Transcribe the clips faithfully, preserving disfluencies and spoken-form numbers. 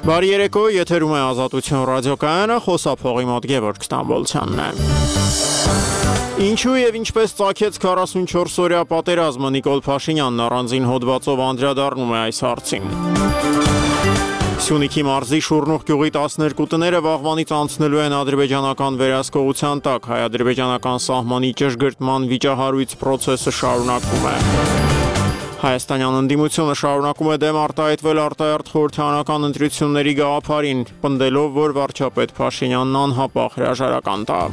Բարի երեկո, եթերում է Ազատություն ռադիոկայանը, խոսափողի մոտ Գևորգ Ստամբոլցյանն է։ Ինչու եւ ինչպես ծագեց քառասունչորս-օրյա պատերազմը, Նիկոլ Փաշինյանն առանձին հոդվածով անդրադառնում է այս հարցին։ Սյունիքի մարզի Շուռնուղ գյուղի տասներկու տները վաղվանից անցնելու են ադրբեջանական վերահսկողության տակ, հայ-ադրբեջանական սահմանի ճշգրտման վիճահարույց process-ը շարունակվում է։ Հայաստանյան ընդդիմությունը շարունակում է դեմ արտահայտվել արտահերթ խորհրդարանական ընտրությունների գաղափարին, պնդելով, որ վարչապետ Փաշինյանն անհապաղ հրաժարական տա։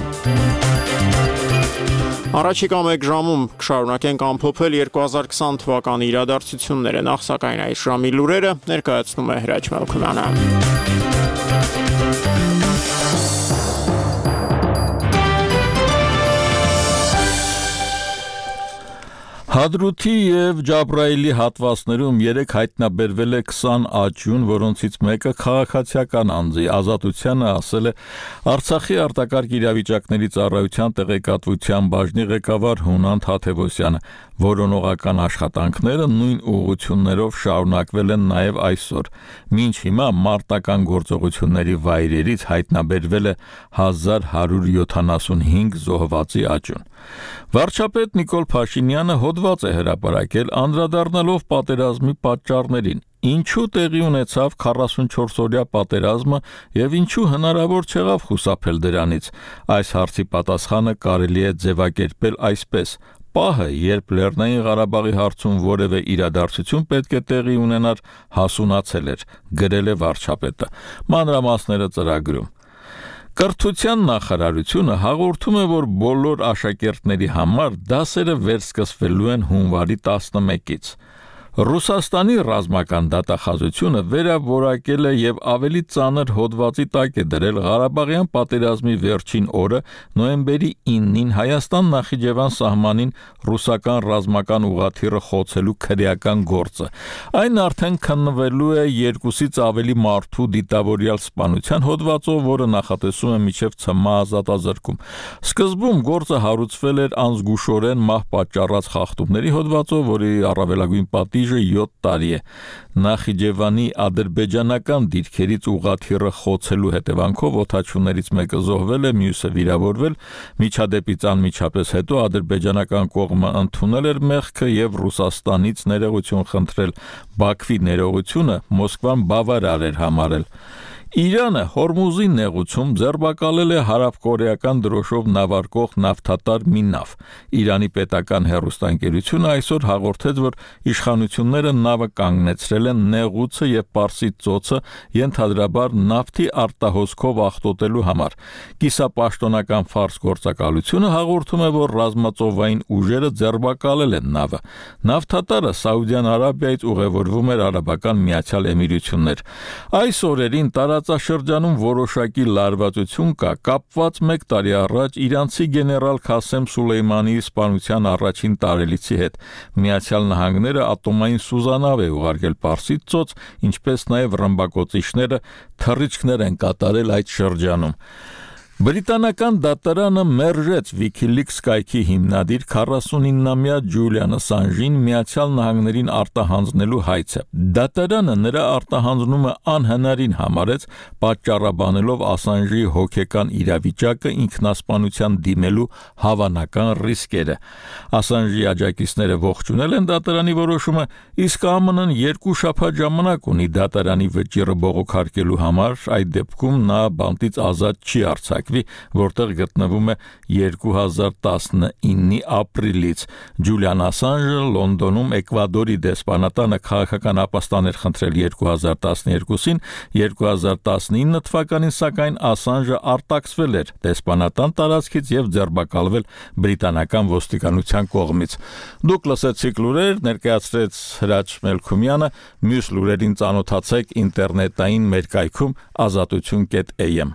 Առաջիկա մեկ ժամում կշարունակենք ամփոփել երկու հազար քսան թվականի իրադարձությունները, նախ սակայն այս ժամի լուրերը ներկայացնում է Հրաչ Մելքումյանը։ Հադրութի և Ջաբրայիլի հատվածներում երեկ հայտնաբերվել է քսան աճյուն, որոնցից մեկը քաղաքացիական անձի ազատությանը ասել է Արցախի արտակարգ իրավիճակների ծառայության տեղեկատվության բաժնի ղեկավար Հունան Թաթևոսյանը։ Որոնողական աշխատանքները նույն ուղղություններով շարունակվել են նաև այսօր։ Մինչ հիմա մարտական գործողությունների վայրերից հայտնաբերվել է հազար հարյուր յոթանասունհինգ զոհվածի աճյուն։ Վարչապետ Նիկոլ Փաշինյանը հոդված է հրապարակել անդրադառնալով պատերազմի պատճառներին։ Ինչու տեղի ունեցավ քառասունչորս-օրյա պատերազմը և ինչու հնարավոր չեղավ խուսափել դրանից։ Այս հարցի պատասխանը կարելի է ձևակերպել այսպես. Պահը, երբ Լեռնային Ղարաբաղի հարցում որևէ իրադարձություն պետք է տեղի ունենար, հասունացել էր, գրել է վարչապետը։ Մանրամասները ծրագրում։ Կրթության նախարարությունը հաղորդում է, որ բոլոր աշակերտների համար դասերը վերսկսվելու են հունվարի տասնմեկից։ Ռուսաստանի ռազմական դատախազությունը վերավորակել է և ավելի ծանր հոդվածի տակ է դրել Ղարաբաղյան պատերազմի վերջին օրը նոյեմբերի իննին Հայաստան-Նախիջևան սահմանին ռուսական ռազմական ուղղաթիռը խոցելու քրեական գործը։ Այն արդեն քննվելու է երկուսից ավելի մարդու դիտավորյալ սպանության հոդվածով, որը նախատեսում է մինչև ցմահ ազատազրկում։ Սկզբում գործը հարուցվել էր անզգուշորեն մահ պատճառած խախտումների հոդվածով, որի առավելագույն պատիժը յոթ տարի է։ Նախիջևանի ադրբեջանական դիրքերից ուղղաթիռը խոցելու հետևանքով օդաչուներից մեկը զոհվել է, մյուսը վիրավորվել։ Միջադեպից անմիջապես հետո ադրբեջանական կողմը ընդունել էր մեղքը և Ռուսաստանից ներողություն խնդրել։ Բաքվի ներողությունը Մոսկվան բավարար էր համարել։ Իրանը Հորմուզի նեղուցում ձերբակալել է հարավկորեական դրոշով նավարկող նավթատար մի նավ։ Իրանի պետական հեռուստաընկերությունը այսօր հաղորդեց, որ իշխանությունները նավը կանգնեցրել են նեղուցը և Պարսից ծոցը ենթադրաբար նավթի արտահոսքով աղտոտելու համար։ Կիսապաշտոնական Ֆարս գործակալությունը հաղորդում է, որ ռազմածովային ուժերը ձերբակալել են նավը։ Նավթատարը Սաուդյան Արաբիայից ուղևորվում էր Արաբական Միացյալ Էմիրություններ։ Այս օրերին տարածաշրջանում որոշակի լարվածություն կա, կապված մեկ տարի առաջ իրանցի գեներալ Քասեմ Սուլեյմանիի սպանության առաջին տարելիցի հետ։ Միացյալ Նահանգները ատոմային սուզանավ է ուղարկել Պարսից ծոց, ինչպես նաև ռմբակոծիչները թռիչքներ են կատարել այդ շրջանում։ Բրիտանական դատարանը մերժեց WikiLeaks կայքի հիմնադիր քառասունիննամյա Ջուլիան Ասանժին Միացյալ Նահանգներին արտահանձնելու հայցը։ Դատարանը նրա արտահանձնումը անհնարին համարեց, պատճառաբանելով Ասանժի հոգեկան իրավիճակը ինքնասպանության դիմելու հավանական ռիսկերը։ Ասանժի աջակիցները ողջունել են դատարանի որոշումը, իսկ ԱՄՆ-ն երկու շաբաթ ժամանակ ունի դատարանի վճիռը բողոքարկելու համար, այդ դեպքում նա բանտից ազատ չի արձակվի, որտեղ գտնվում է երկու հազար տասնինի ապրիլից։ Ջուլիան Ասանժը Լոնդոնում Էկվադորի դեսպանատանը քաղաքական ապաստան էր խնդրել երկու հազար տասներկուսին, երկու հազար տասնինը թվականին սակայն Ասանժը արտաքսվել էր դեսպանատան տարածքից և ձերբակալվել բրիտանական ոստիկանության կողմից։ Դուք լսեցիք լուրեր, ներկայացրեց Հրաչ Մելքումյանը, մյուս լուրերին ծանոթացեք ինտերնետային մեր կայքում ազատություն կետ am։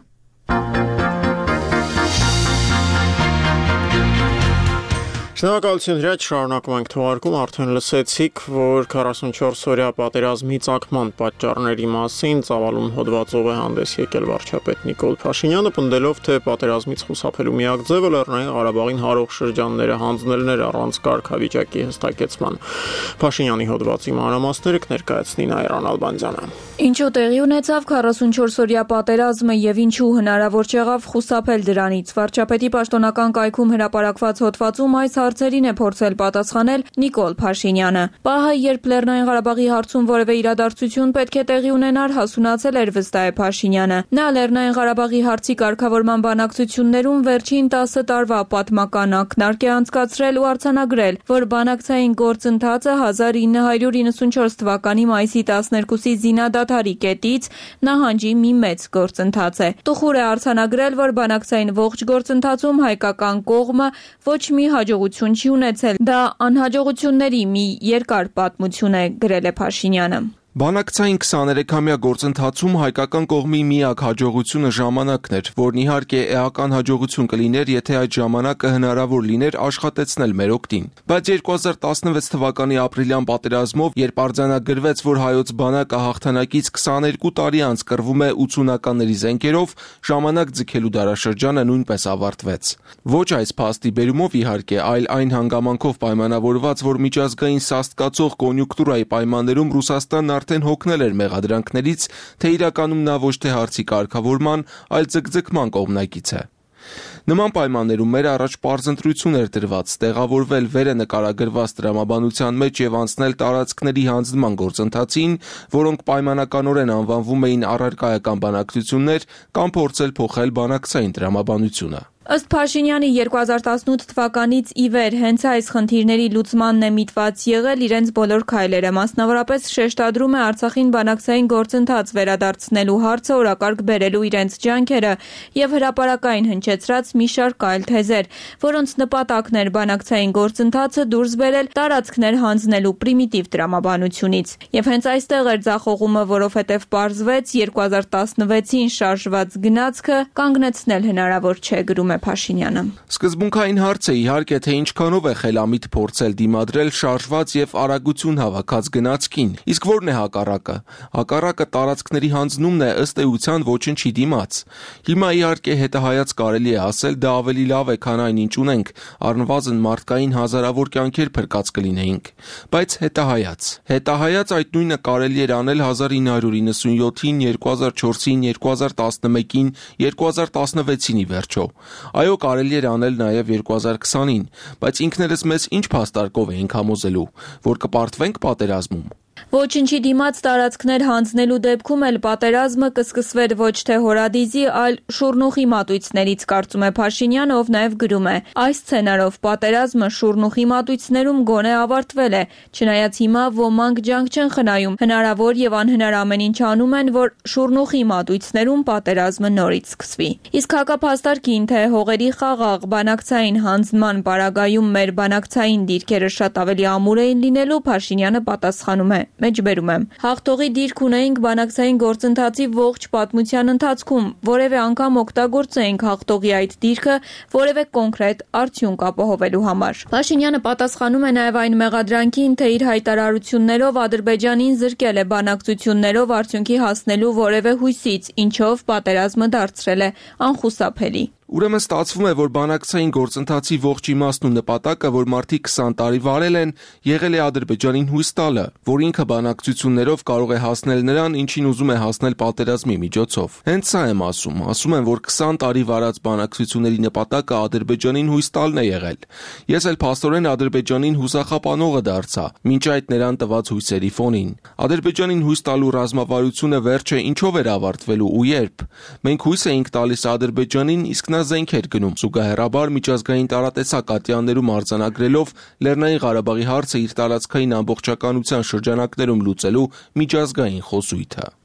Շնորհակալություն Հրաչ, շարունակում ենք թողարկում, արդեն լսեցիք, որ քառասունչորս օրյա պատերազմի ծագման պատճառների մասին ծավալուն հոդվածով է հանդես եկել վարչապետ Նիկոլ Փաշինյանը, պնդելով, թե պատերազմից խուսափելու միակ ձևը Լեռնային Ղարաբաղին հարող շրջանները հանձնելն էր առանց կարգավիճակի հստակեցման։ Փաշինյանի հոդվածի մանրամասները կներկայացնի Նայիրան Ալբանդյանը։ Ինչու տեղի ունեցավ քառասունչորս օրյա պատերազմը եւ ինչու հնարավոր չեղավ խուսափել դրանից։ Վարչապետի պաշտոնական կայքում հրապարակված հոդվածում այս հարցերին է փորձել պատասխանել Նիկոլ Փաշինյանը։ Պահը, երբ Լեռնային Ղարաբաղի հարցում որևէ իրադարձություն պետք է տեղի ունենար, հասունացել էր, վստահ է Փաշինյանը։ Նա Լեռնային Ղարաբաղի հարցի կարգավորման բանակցություններում վերջին տասը տարվա պատմական ակնարկ է անցկացրել ու արձանագրել, որ բանակցային գործընթացը հազար ինը հարյուր իննսունչորս թվականի մայիսի տասներկուսի զինադադարի կետից նահանջի մի մեծ գործընթաց է։ Տխուր է արձանագրել, որ բանակցային ողջ գործընթացում հայկական կողմը ոչ մի հաջողություն չի ունեցել։ Դա անհաջողությունների մի երկար պատմություն է, գրել է Փաշինյանը։ Բանակցային քսաներեքամյա գործընթացում հայկական կողմի միակ հաջողությունը ժամանակն էր, որն իհարկե էական հաջողություն կլիներ, եթե այդ ժամանակը հնարավոր լիներ աշխատեցնել մեր օգտին։ Բայց երկու հազար տասնվեց թվականի ապրիլյան պատերազմով, երբ արձանագրվեց, որ հայոց բանակը հաղթանակից քսաներկու տարի անց կռվում է ութսունականների զենքերով, ժամանակ ձգելու դարաշրջանը նույնպես ավարտվեց։ Ոչ այս փաստի բերումով իհարկե, այլ այն հանգամանքով պայմանավորված, որ միջազգային սաստկացող կոնյունկտուրայի պայմաններում Ռուսաստանն արդեն հոգնել էր մեղադրանքներից, թե իրականում նա ոչ թե հարցի կարգավորման, այլ ձգձգման կողմնակից է։ Նման պայմաններում մեր առաջ պարզ ընտրություն էր դրված տեղավորվել վերը նկարագրված տրամաբանության մեջ եւ անցնել տարածքների հանձնման գործընթացին, որոնք պայմանականորեն անվանվում էին առարկայական բանակցություններ, կամ փորձել փոխել բանակցային տրամաբանությունը։ Ըստ Փաշինյանի երկու հազար տասնութ թվականից ի վեր հենց այս խնդիրների լուծմանն է միտված եղել իրենց բոլոր քայլերը, մասնավորապես շեշտադրում է Արցախին բանակցային գործընթաց վերադարձնելու հարցը օրակարգ բերելու իրենց ջանքերը եւ հրապարակային հնչեցրած մի շարք այլ թեզեր, որոնց նպատակն էր բանակցային գործընթացը դուրս բերել տարածքներ հանձնելու պրիմիտիվ տրամաբանությունից։ Եվ հենց այստեղ էր ձախողումը, որովհետեւ պարզվեց երկու հազար տասնվեցին շարժված գնացքը կանգնեցնել հնարավոր չէ, գրում Փաշինյանը։ Սկզբունքային հարց է իհարկե, թե ինչքանով է խելամիտ փորձել դիմադրել շարժված եւ արագություն հավաքած գնացքին։ Իսկ որն է հակառակը։ Հակառակը տարածքների հանձնումն է ըստ էության ոչնչի դիմաց։ Հիմա իհարկե հետահայաց կարելի է ասել դա ավելի լավ է, քան այն ինչ ունենք, առնվազն մարդկային հազարավոր կյանքեր փրկած կլինեինք։ Բայց հետահայաց։ Հետահայաց այդ նույնը կարելի էր անել հազար ինը հարյուր իննսունյոթին, երկու հազար չորսին, երկու հազար տասնմեկին, երկու հազար տասնվեցին ի վերջո։ Այո, կարելի էր անել նաև երկու հազար քսանին, բայց ինքներս մեզ ինչ փաստարկով էինք համոզելու, որ կպարտվենք պատերազմում։ Ոչնչի դիմաց տարածքներ հանձնելու դեպքում էլ պատերազմը կսկսվեր ոչ թե հորադիզի, այլ շուրնուխի մատույցներից, կարծում է Փաշինյանը, ով նաև գրում է. այս սցենարով պատերազմը շուրնուխի մատույցներում գոնե ավարտվել է, չնայած հիմա ոմանք ջանք չեն խնայում, հնարավոր եւ անհնար ամեն ինչ անում են, որ շուրնուխի մատույցներում պատերազմը նորից սկսվի։ Իսկ հակափաստարկին, թե հողերի խաղաղ բանակցային հանձնման պարագայում մեր բանակցային դիրքերը շատ ավելի ամուր էին լինելու, Փաշինյանը պատասխանում է. Մեջբերում եմ. Հաղթողի դիրք ունեինք բանակցային գործընթացի ողջ պատմության ընթացքում, որևէ անգամ օգտագործեինք հաղթողի այդ դիրքը որևէ կոնկրետ արդյունք ապահովելու համար։ Փաշինյանը պատասխանում է նաև այն մեղադրանքին, թե իր հայտարարություններով Ադրբեջանին զրկել է բանակցություններով արդյունքի հասնելու որևէ հույսից, ինչով պատերազմը դարձրել է անխուսափելի։ Ուրեմն ստացվում է, որ բանակցային գործընթացի ողջ իմաստն ու նպատակը, որ մարդիկ քսան տարի վարել են, եղել է Ադրբեջանին հույս տալը, որ ինքը բանակցություններով կարող է հասնել նրան, ինչին ուզում է հասնել պատերազմի միջոցով։ Հենց սա եմ ասում, ասում եմ, որ քսան տարի վարած բանակցությունների նպատակը Ադրբեջանին հույս տալն է եղել։ Ես էլ փաստորեն Ադրբեջանին հուսախապանողը դարձա, մինչ այդ նրան տված հույսերի ֆոնին։ Ադրբեջանին հույս տալու ռազմավարությունը վերջը ինչով էր ավարտվելու ու երբ։ Մենք հույս էինք տալիս Ադրբեջանին, իսկ նա զենք էր գնում, զուգահեռաբար միջազգային տարատեսակ ատյաններում արձանագրելով Լեռնային Ղարաբաղի հարցը իր տարածքային ամբողջականության շրջանակներում լուծելու միջազգային խոսույթը։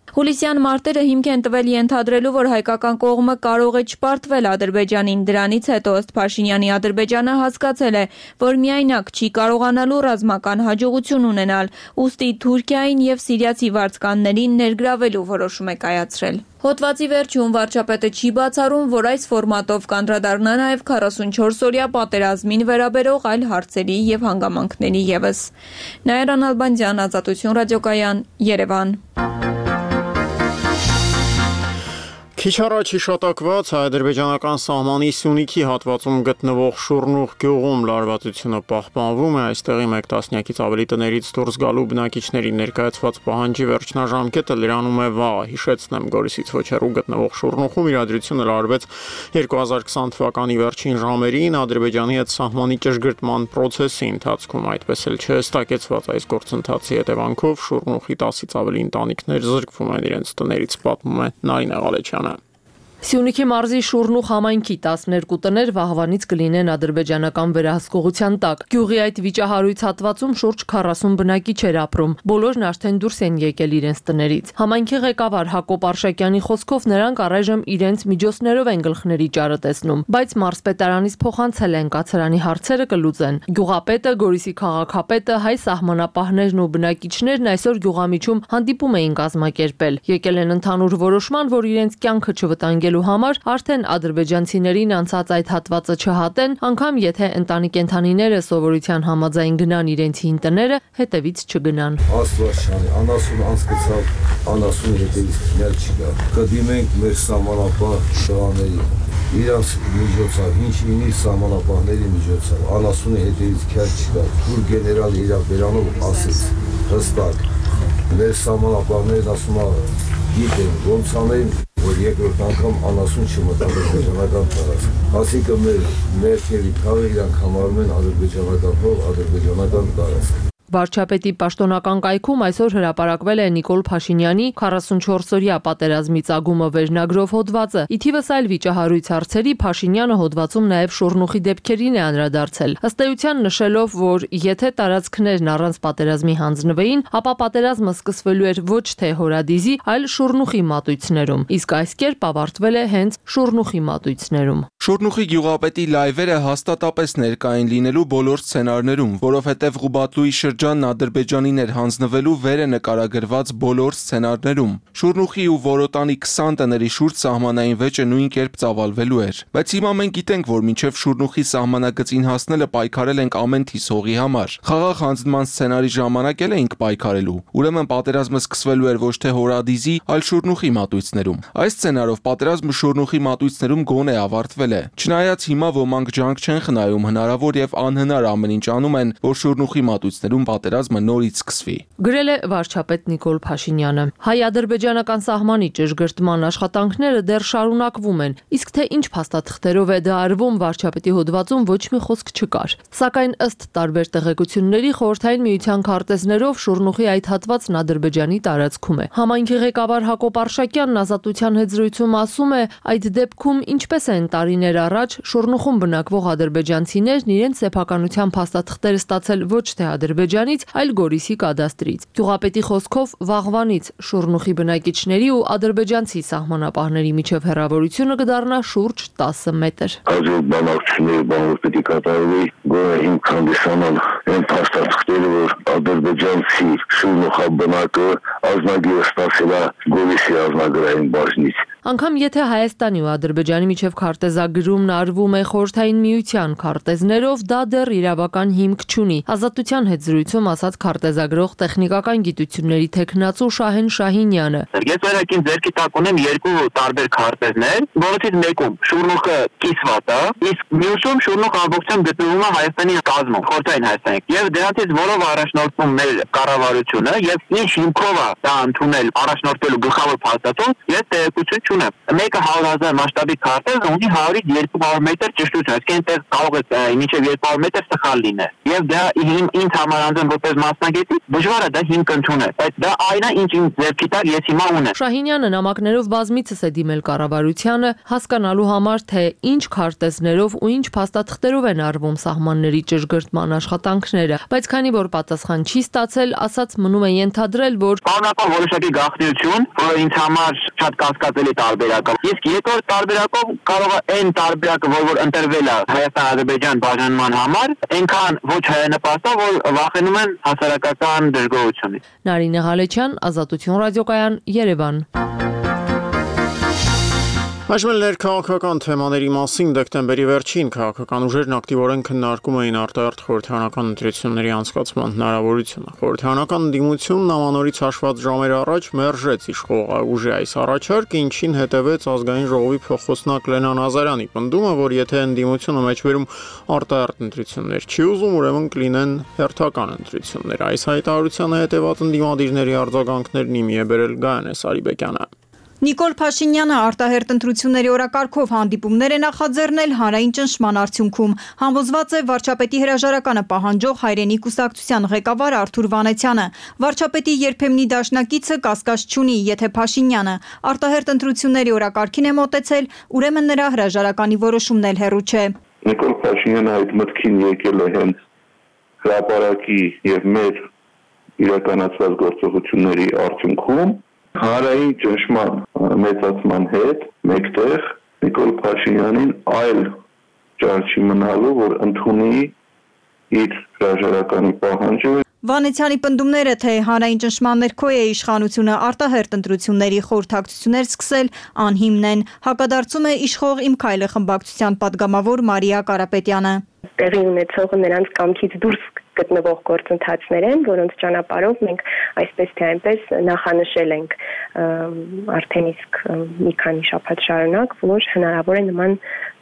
Հուլիսյան մարտերը հիմք են տվել ենթադրելու, որ հայկական կողմը կարող է չպարտվել Ադրբեջանին։ Դրանից հետո ըստ Փաշինյանի Ադրբեջանը հասկացել է, որ միայնակ չի կարողանալու ռազմական հաջողություն ունենալ, ուստի Թուրքիային եւ սիրիացի վարձկաններին ներգրավելու որոշում է կայացրել։ Հոդվածի վերջում վարչապետը չի բացառում, որ այս ֆորմատով կանդրադառնա նաև քառասունչորս օրյա պատերազմին վերաբերող այլ հարցերի եւ հանգամանքների ևս։ Նաիրա Նալբանդյան, Ազատություն ռադիոկայան, Երևան։ Քիչ առաջ հիշատակված հայ-ադրբեջանական սահմանի Սյունիքի հատվածում գտնվող Շուռնուղ գյուղում լարվածությունը պահպանվում է, այստեղի մեկ տասնյակից ավելի տներից դուրս գալու բնակիչների ներկայացված պահանջի վերջնաժամկետը լրանում է վաղը։ Հիշեցնեմ, Գորիսից ոչ հեռու գտնվող Շուռնուղում իրադրությունը լարվեց երկու հազար քսան թվականի վերջին ժամերին Ադրբեջանի հետ սահմանի ճշգրտման process-ի ընթացքում, այդպես էլ չհստակեցված այս գործընթացի հետևանքով Շուռնուղի տասից ավելի ընտանիքներ զրկվում են իրենց տներից, պատմում է Նարինե Ղալեչյանը։ Սյունիքի մարզի Շուռնուղ համայնքի տասներկու տներ վաղվանից կլինեն ադրբեջանական վերահսկողության տակ։ Գյուղի այդ վիճահարույց հատվածում շուրջ քառասուն բնակիչ էր ապրում։ Բոլորն արդեն դուրս են եկել իրենց տներից։ Համայնքի ղեկավար Հակոբ Արշակյանի խոսքով նրանք առայժմ իրենց միջոցներով են գլխների ճարը տեսնում, բայց մարզպետարանից փոխանցել են կացարանի հարցերը կլուծեն։ Գյուղապետը, Գորիսի քաղաքապետը, հայ սահմանապահներն ու բնակիչներն այսօր գյուղամիջում հանդիպում էին կազմակերպել։ Եկել են ընդհանուր որոշման, որ իրենց կյանքը չվտանգել համար արդեն ադրբեջանցիներին անցած այդ հատվածը չհատեն, անգամ եթե ընտանի կենդանիները սովորության համաձայն գնան իրենցին տները, հետևից չգնան։ Աստվածաշանի, անասուն անցկացավ, անասուն հետևից քիներ չկա։ Կդիմենք մեր սահմանապահ տղաներին, իրանց միջոցով, ինչ ինի սահմանապահների միջոցով, անասունի հետևից քիներ չկա։ Թուր գեներալ իր բերանով ասեց, հստակ, մեր սահմանապահներն ասում են, գիտեն, ոնց անեն, որ երկրորդ անգամ անասուն չմտա ադրբեջանական տարածք։ Այսինքն մեր ներքևի թաղը իրանք համարում են ադրբեջանական հող, ադրբեջանական տարածք։ Վարչապետի պաշտոնական կայքում այսօր հրապարակվել է Նիկոլ Փաշինյանի քառասունչորս օրյա պատերազմի ծագումը վերնագրով հոդվածը։ Ի թիվս այլ վիճահարույց հարցերի Փաշինյանը հոդվածում նաև Շուռնուղի դեպքերին է անդրադարձել։ Ըստ էության նշելով, որ եթե տարածքներն առանց պատերազմի հանձնվեին, ապա պատերազմը սկսվելու էր ոչ թե Հորադիզի, այլ Շուռնուղի մատույցներում, իսկ այս կերպ ավարտվել է հենց Շուռնուղի մատույցներում։ Շուռնուղի գյուղապետի լայվերը հաստատապես ներկա են լինելու բոլոր սցենարներում, որովհետև Ղուբատլուի շրջանն Ադրբեջանին էր հանձնվելու վերը նկարագրված բոլոր սցենարներում։ Շուռնուղի ու Որոտանի քսան տների շուրջ սահմանային վեճը նույն կերպ ծավալվելու էր։ Բայց հիմա մենք գիտենք, որ մինչև Շուռնուղի սահմանագծին հասնելը պայքարել ենք ամեն թիսողի համար։ Խաղաղ հանձնման սցենարի ժամանակ էլ էինք պայքարելու։ Ուրեմն պատերազմը սկսվելու էր ոչ թե Հորադիզի, այլ Շուռնուղի մատույցներում։ Այս սցենարով պատերազմը Շուռնուղի մատույցներում գոնե ավարտվել է։ Չնայած հիմա ոմանք ջանք չեն խնայում, հնարավոր եւ անհնար ամեն ինչ անում են, որ Շուռնուղի մատույցներում պատերազմը նորից սկսվի։ Գրել է վարչապետ Նիկոլ Փաշինյանը։ Հայ-ադրբեջանական սահմանի ճշգրտման աշխատանքները դեռ շարունակվում են, իսկ թե ինչ փաստաթղթերով է դա արվում, վարչապետի հոդվածում ոչ մի խոսք չկար։ Սակայն ըստ տարբեր տեղեկությունների Խորհրդային Միության քարտեզներով Շուռնուղի այդ հատվածն Ադրբեջանի տարածքում է։ Համայնքի ղեկավար Հակոբ Արշակյանն Ազատության հետ զրույցում ասում է, այդ դեպքում ինչպես են տարիներ առաջ Շուռնուղում բնակվող ադրբեջանցիներն իրենց սեփականության փաստաթղթերը ստացել ոչ թե Ադրբեջանից, այլ Գորիսի կադաստրից։ Գյուղապետի խոսքով վաղվանից Շուռնուղի բնակիչների ու ադրբեջանցի սահմանապահների միջև հեռավորությունը կդառնա շուրջ տասը մետր։ Հաջորդ բանակցությունների բանվոր պետք է կատարվի, գոնե հիմք հանդիսանալ այն փաստաթղթերը, որ ադրբեջանցի Շուռնուղաբնակը ազնագիրը ստացել է Գորիսի ազնագրային բաժնից։ Անկամ եթե Հայաստանի ու Ադրբեջանի միջև քարտեզագրումն արվում է Խորհրդային Միության քարտեզներով, դա դեռ իրավական հիմք չունի։ Ազատության հետ զրույցում ասաց քարտեզագրող տեխնիկական գիտությունների թեկնածու Շահեն Շահինյանը։ Ես վերակին ձերքի տակ ունեմ երկու տարբեր քարտեզներ, որոնցից մեկում Շուռնուղը կիսված է, իսկ մյուսում Շուռնուղը ամբողջությամբ գտնվում է Հայաստանի կազմում, Խորհրդային Հայաստանի։ Եվ դրանից որով առաջնորդվում մեր կառավարությունը եւ ինչ հիմքով է դա ընդունել առաջնորդելու գլխավոր փաստաթուղթ, ես տեղեկություն ճշտությունը մեկը հարյուր հազար մասշտաբի քարտեզ ունի հարյուրից երկու հարյուր մետր ճշտություն, այսինքն այնտեղ կարող է մինչև երկու հարյուր մետր սխալ լինել։ Եվ դա ինձ համար անձամբ որպես մասնագետի դժվար է դա հիմք ընդունել, բայց դա այն է, ինչ ինձ ձեռքի տակ ես հիմա ունեմ։ Շահինյանը նամակներով բազմիցս է դիմել կառավարությանը հասկանալու համար, թե ինչ քարտեզներով ու ինչ փաստաթղթերով են արվում սահմանների ճշգրտման աշխատանքները, բայց քանի որ պատասխան չի ստացել, ասաց մնում է ենթադրել, որ Կանոնական որոշակի գաղտնիություն, որը ինձ համար շատ կասկածելի տարբերակ է։ Իսկ երկրորդ տարբերակով կարող է այն տարբերակը, որ որ ընտրվել է Հայաստան-Ադրբեջան բաժանման համար, այնքան ոչ հայանպաստ է, որ վախենում են հասարակական դժգոհությունից։ Նարինե Ղալեչյան, Ազատություն ռադիոկայան, Երևան։ Այժմ ներքաղաքական թեմաների մասին դեկտեմբերի վերջին քաղաքական ուժերն ակտիվորեն քննարկում էին արտահերթ խորհրդարանական ընտրությունների անցկացման հնարավորությունը։ Խորհրդարանական ընդդիմությունն ամանորից հաշված ժամեր առաջ մերժեց իշխող ուժի այս առաջարկը, ինչին հետևեց ազգային ժողովի փոխոսնակ Լենան Ազարյանի պնդումը, որ եթե ընդդիմությունը մեջբերում արտահերթ ընտրություններ չի ուզում, ուրեմն կլինեն հերթական ընտրություններ։ Այս հայտարարությանը հետևած ընդդիմադիրների արձագանքներն իմի է բերել Գայանե Սարիբեկյանը։ Նիկոլ Փաշինյանը արտահերթ ընտրությունների օրակարգով հանդիպումներ է նախաձեռնել հանրային ճնշման արդյունքում։ Համոզված է վարչապետի հրաժարականը պահանջող Հայրենի կուսակցության ղեկավար Արթուր Վանեցյանը։ Վարչապետի երբեմնի դաշնակիցը կասկած չունի, եթե Փաշինյանը արտահերթ ընտրությունների օրակարգին է մոտեցել, ուրեմն նրա հրաժարականի որոշումն էլ հեռու չէ։ Նիկոլ Փաշինյանը այդ մտքին եկել է հենց հրապարակի եւ մեր իրականացված գործողությունների արդյունքում Հանրային ճնշման մեծացման հետ մեկտեղ Նիկոլ Փաշինյանին այլ ճար չի մնալու, որ ընդունի իր հրաժարականի պահանջը։ Վանեցյանի պնդումները, թե հանրային ճնշման ներքո է իշխանությունը արտահերթ ընտրությունների խորհրդակցություններ սկսել, անհիմն են, հակադարձում է իշխող Իմ քայլը խմբակցության падգամավոր Մարիա Կարապետյանը։ Տեղի ունեցողը նրանց կամքից դուրս գտնվող գործընթացներ են, որոնց ճանապարհով մենք այսպես թե այնպես նախանշել ենք արդեն իսկ մի քանի շաբաթ շարունակ, որ հնարավոր է նման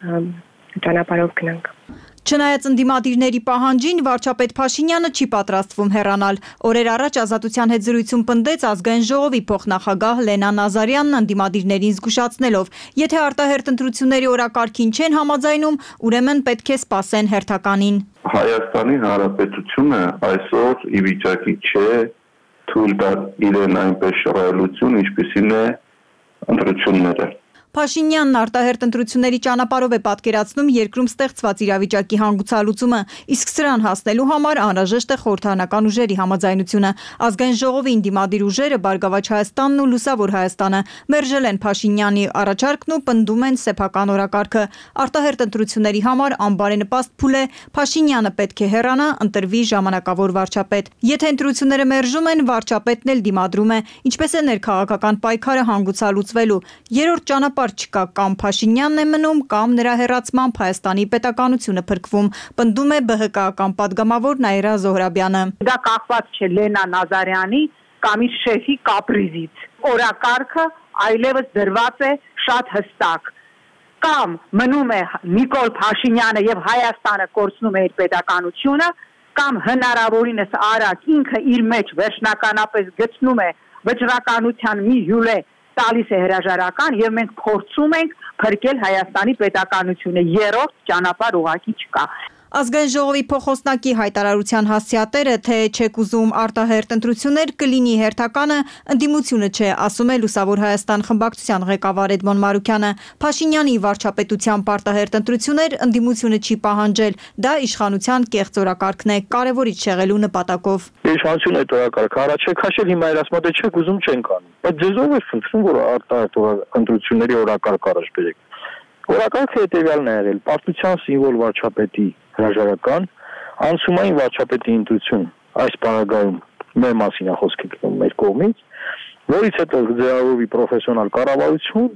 ճանապարհով գնանք։ Չնայած ընդդիմադիրների պահանջին, վարչապետ Փաշինյանը չի պատրաստվում հեռանալ։ Օրեր առաջ Ազատության հետ զրույցում պնդեց ազգային ժողովի փոխնախագահ Լենան Ազարյանն ընդդիմադիրներին զգուշացնելով. եթե արտահերթ ընտրությունների օրակարգին չեն համաձայնում, ուրեմն պետք է սպասեն հերթականին։ Հայաստանի Հանրապետությունը այսօր ի վիճակի չէ թույլ տալ իրեն այնպես շռայլություն, ինչպիսին է ընտրությունները։ Փաշինյանն արտահերթ ընտրությունների ճանապարհով է պատկերացնում երկրում ստեղծված իրավիճակի հանգուցալուծումը, իսկ սրան հասնելու համար անհրաժեշտ է խորհրդարանական ուժերի համաձայնությունը։ Ազգային ժողովի ընդդիմադիր ուժերը Բարգավաճ Հայաստանն ու Լուսավոր Հայաստանը մերժել են Փաշինյանի առաջարկն ու պնդում են սեփական օրակարգը։ Արտահերթ ընտրությունների համար անբարենպաստ փուլ է Փաշինյանը պետք է հեռանա, ընտրվի ժամանակավոր վարչապետ։ Եթե ընտրությունները մերժում են, վարչապետն էլ դիմադրում է, ինչպես է ներքաղաքական պայքարը հանգուցալուծվելու։ Երրորդ ճանապարհ չկա, կամ Փաշինյանն է մնում, կամ նրա հեռացմամբ Հայաստանի պետականությունը փրկվում, պնդում է ԲՀԿ կամ падգամավոր Նաիրա Զոհրաբյանը։ Դա կախված չէ Լենան Ազարյանի կամ իր շեֆի կապրիզից։ Օրակարգը այլևս դրված է շատ հստակ։ Կամ մնում է Նիկոլ Փաշինյանը եւ Հայաստանը կորցնում է իր պետականությունը, կամ հնարավորինս արագ ինքը իր մեջ վերջնականապես գտնում է վճռականության մի հյուլե տալիս է հրաժարական եւ մենք փորձում ենք փրկել Հայաստանի պետականությունը։ Երրորդ ճանապարհ ուղղակի չկա։ Ազգային ժողովի փոխոսնակի հայտարարության հասցեատերը, թե չեք ուզում արտահերթ ընտրություններ, կլինի հերթականը, ընդդիմությունը չէ, ասում է Լուսավոր Հայաստան խմբակցության ղեկավար Էդմոն Մարուկյանը։ Փաշինյանի վարչապետությամբ արտահերթ ընտրություններ ընդդիմությունը չի պահանջել, դա իշխանության կեղծ օրակարգն է, կարևորից չեղելու նպատակով։ Իշխանությունը այդ օրակարգը առաջ է քաշել, հիմա իր ասում է չեք ուզում չենք անում։ Բայց ձեզ ով է խնդրում, որ արտահերթ ընտրությունների օրակարգ առաջ բերեք։ Օրակարգը հետևյալն է եղել՝ պարտության սիմվոլ վարչապետի հրաժարական, անցումային վարչապետի ընտրություն այս պարագայում մեր մասին է խոսքը գնում մեր կողմից, որից հետո ձևավորվի պրոֆեսիոնալ կառավարություն,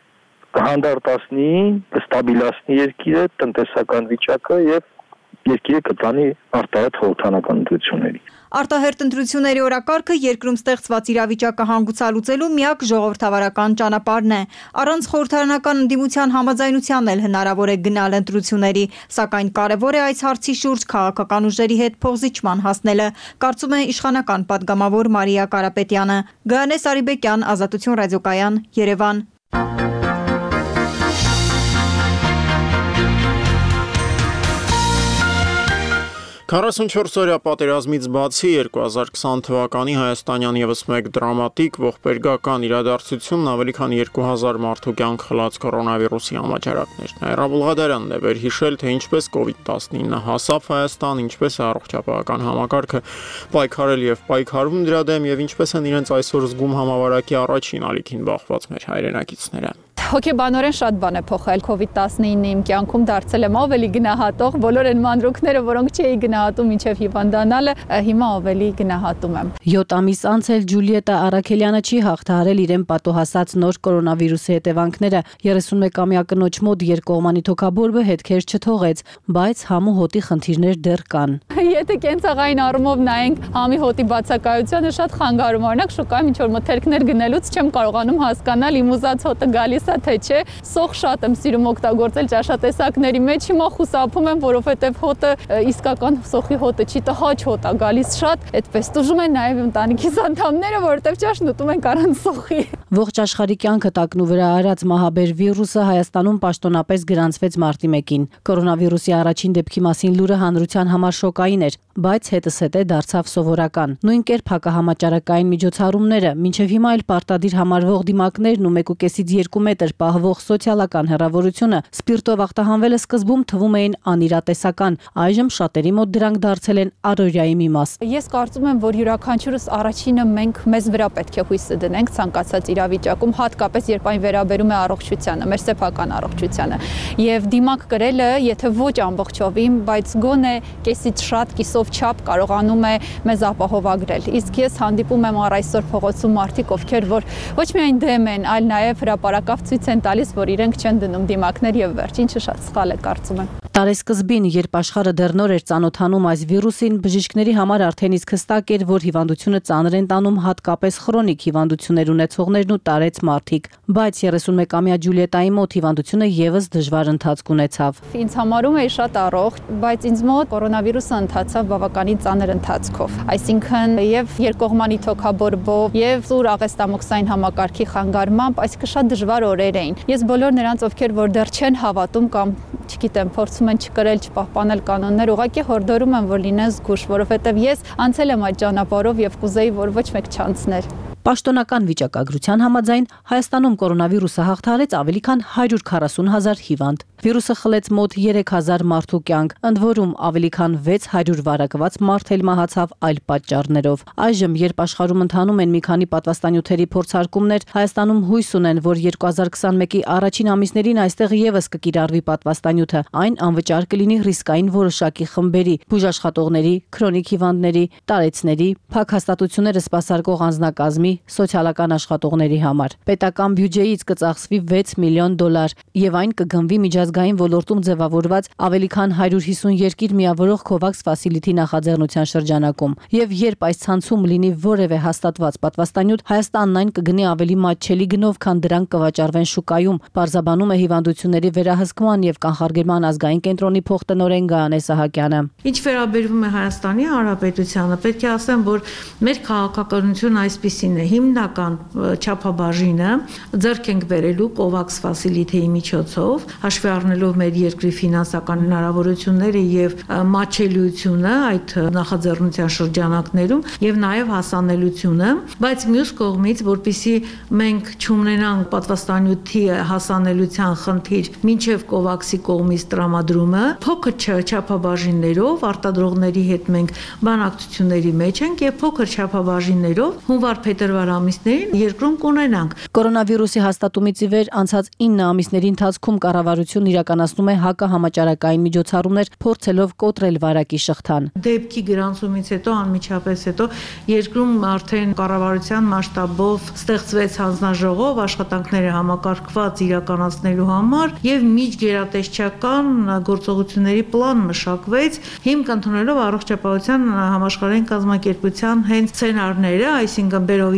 կհանդարտացնի, կստաբիլացնի երկիրը, տնտեսական վիճակը եւ երկիրը կտանի արտահերթ խորհրդարանական ընտրությունների։ Արտահերթ ընտրությունների օրակարգը երկրում ստեղծված իրավիճակը հանգուցալուծելու միակ ժողովրդավարական ճանապարհն է։ Առանց խորհրդարանական ընդդիմության համաձայնությանն էլ հնարավոր է գնալ ընտրությունների, սակայն կարևոր է այս հարցի շուրջ քաղաքական ուժերի հետ փոխզիջման հասնելը, կարծում է իշխանական падգամավոր Մարիա Կարապետյանը։ Գայանե Սարիբեկյան, Ազատություն ռադիոկայան, Երևան։ քառասունչորս օրյա պատերազմից բացի երկու հազար քսան թվականի հայաստանյան եւս մեկ դրամատիկ ողբերգական իրադարձությունն ավելի քան երկու հազար մարդու կյանք խլած կորոնավիրուսի համաճարակներն է։ Ռաբուլղադարյանն է վեր հիշել, թե ինչպես կովիդ տասնինը հասավ Հայաստան, ինչպես է առողջապահական համակարգը պայքարել եւ պայքարում դրա դեմ եւ ինչպես են իրենց այսօր զգում համավարակի առաջին ալիքին բախված մեր հայրենակիցները։ Հոգեբանորեն շատ բան է փոխել կովիդ տասնինը իմ կյանքում, դարձել եմ ավելի գնահատող, բոլոր այն մանրուքները, որոնք չէի գնահատում մինչև հիվանդանալը, հիմա ավելի գնահատում եմ։ յոթ ամիս անց էլ Ջուլիետա Արաքելյանը չի հաղթահարել իրեն պատոհասած նոր կորոնավիրուսի հետևանքները։ երեսունմեկամյա կնոջ մոտ երկկողմանի թոքաբորբը հետքեր չթողեց, բայց համու հոտի խնդիրներ դեռ կան։ Եթե կենցաղային առումով նայենք համի հոտի բացակայությանը, շատ խանգարում, օրինակ շուկայում ինչ որ մթերքներ գնելուց չեմ կարողանում հասկանալ իմ ուզած հոտը գալիս է թե չէ։ Սոխ շատ եմ սիրում օգտագործել ճաշատեսակների մեջ, հիմա խուսափում եմ, որովհետև հոտը իսկական սոխի հոտը չի, տհաճ հոտ է գալիս շատ, այդպես տուժում են նաև ընտանիքիս անդամները, որովհետև ճաշն ուտում են առանց սոխի։ Ողջ աշխարհի կյանքը տակնու վրա արած մահաբեր վիրուսը Հայաստանում պաշտոնապես գրանցվեց մարտի մեկին։ Կորոնավիրուսի առաջին դեպքի մասին լուրը հանրության համար շոկային էր, բայց հետզհետե դարձավ սովորական։ Նույն կերպ հակահամաճարակային միջոցառումները, մինչև հիմա էլ պարտադիր համարվող դիմակներն ու մեկ ու կեսից երկու մետր պահվող սոցիալական հեռավորությունը սպիրտով ախտահանվելը սկզբում թվում էին անիրատեսական, այժմ շատերի մոտ դրանք դարձել են առօրյայի մի մաս։ Ես կարծում եմ, որ յուրաքանչյուրս առաջինը մենք մեզ վրա պետք է հույսը դնենք ցանկացած իրավիճակում, հատկապես երբ այն վերաբերում է առողջությանը, մեր սեփական առողջությանը։ Եվ դիմակ կրելը, եթե ոչ ամբողջովին, բայց գոնե կեսից շատ կիսով չափ կարողանում է մեզ ապահովագրել։ Իսկ ես հանդիպում եմ առ այսօր փողոցում մարդիկ, ովքեր որ ոչ միայն դեմ են, այլ նաև հրապարակավ ցույց են տալիս, որ իրենք չեն դնում դիմակներ եւ վերջինը շատ սխալ է կարծում եմ։ Տարեսկզբին, երբ աշխարհը դեռ նոր էր ծանոթանում այս վիրուսին, բժիշկների համար արդեն իսկ հստակ էր, որ հիվանդությունը ծանր են տանում հատկապես քրոնիկ հիվանդություններ ունեցողներն ու տարեց մարդիկ, բայց երեսունմեկամյա Ջուլիետայի մոտ հիվանդությունը եւս դժվար ընթացք ունեցավ։ Ինձ համարում էի շատ առողջ, բայց ինձ մոտ կորոնավիրուսը ընթացավ բավականին ծանր ընթացքով, այսինքն եւ երկկողմանի թոքաբորբով եւ ծուր աղեստամոքսային համակարգի խանգարմամբ, այսինքն շատ դժվար օրեր էին։ Ես բոլոր նրանց, ովքեր որ դեռ չեն հավատում կամ չգիտեմ, փորձում են չկրել, չպահպանել կանոններ, ուղղակի հորդորում եմ, որ լինեն զգուշ, որովհետեւ ես անցել եմ այդ ճանապարհով եւ կուզեի, որ ոչ մեկ չանցներ։ Պաշտոնական վիճակագրության համաձայն Հայաստանում կորոնավիրուսը հաղթահարեց ավելի քան հարյուր քառասուն հազար հիվանդ։ Վիրուսը խլեց մոտ երեք հազար մարդու կյանք, ընդ որում ավելի քան վեց հարյուր վարակված մարդ էլ մահացավ այլ պատճառներով։ Այժմ, երբ աշխարհում ընթանում են մի քանի պատվաստանյութերի փորձարկումներ, Հայաստանում հույս ունեն, որ երկու հազար քսանմեկի առաջին ամիսներին այստեղ եւս կկիրառվի պատվաստանյութը։ Այն անվճար կլինի ռիսկային որոշակի խմբերի, բուժաշխատողների, քրոնիկ հիվանդների, տարեցների, փակ հաստատությունները սպասարկող անձնակազմի, սոցիալական աշխատողների համար։ Պետական բյուջեից կծախսվի վեց միլիոն դոլար եւ այն կգնվի միջազգային ոլորտում ձևավորված ավելի քան հարյուր հիսուն երկիր միավորող COVAX Facility նախաձեռնության շրջանակում։ Եվ երբ այս ցանցում լինի որևէ հաստատված պատվաստանյութ, Հայաստանն այն կգնի ավելի մատչելի գնով, քան դրանք կվաճառվեն շուկայում, բարձաբանում է հիվանդությունների վերահսկման եւ կանխարգելման ազգային կենտրոնի փոխտնօրեն Գայանե Սահակյանը։ Ինչ վերաբերում է Հայաստանի Հանրապետությանը, պետք է ասեմ, որ մեր քաղաքականությունը այսպիսին է, հիմնական չափաբաժինը ձեռք ենք բերելու COVAX Facility-ի միջոցով, հաշվի առնելով մեր երկրի ֆինանսական հնարավորությունները եւ մատչելիությունը այդ նախաձեռնության շրջանակներում եւ նաեւ հասանելիությունը, բայց մյուս կողմից, որpիսի մենք չունենանք պատվաստանյութի հասանելիության խնդիր մինչեւ COVAX-ի կողմից տրամադրումը, փոքր չափաբաժիններով արտադրողների հետ մենք բանակցությունների մեջ ենք եւ փոքր չափաբաժիններով հունվար-փետրվար ամիսներին երկրում կունենանք։ Կորոնավիրուսի հաստատումից ի վեր անցած ինը ամիսների ընթացքում կառավարությունն իրականացնում է հակահամաճարակային միջոցառումներ, փորձելով կոտրել վարակի շղթան։ Դեպքի գրանցումից հետո անմիջապես հետո երկրում արդեն կառավարության մասշտաբով ստեղծվեց հանձնաժողով աշխատանքները համակարգված իրականացնելու համար եւ միջգերատեսչական գործողությունների պլան մշակվեց, հիմք ընդունելով առողջապահության համաշխարհային կազմակերպության հենց սցենարները, այսինքն բերովի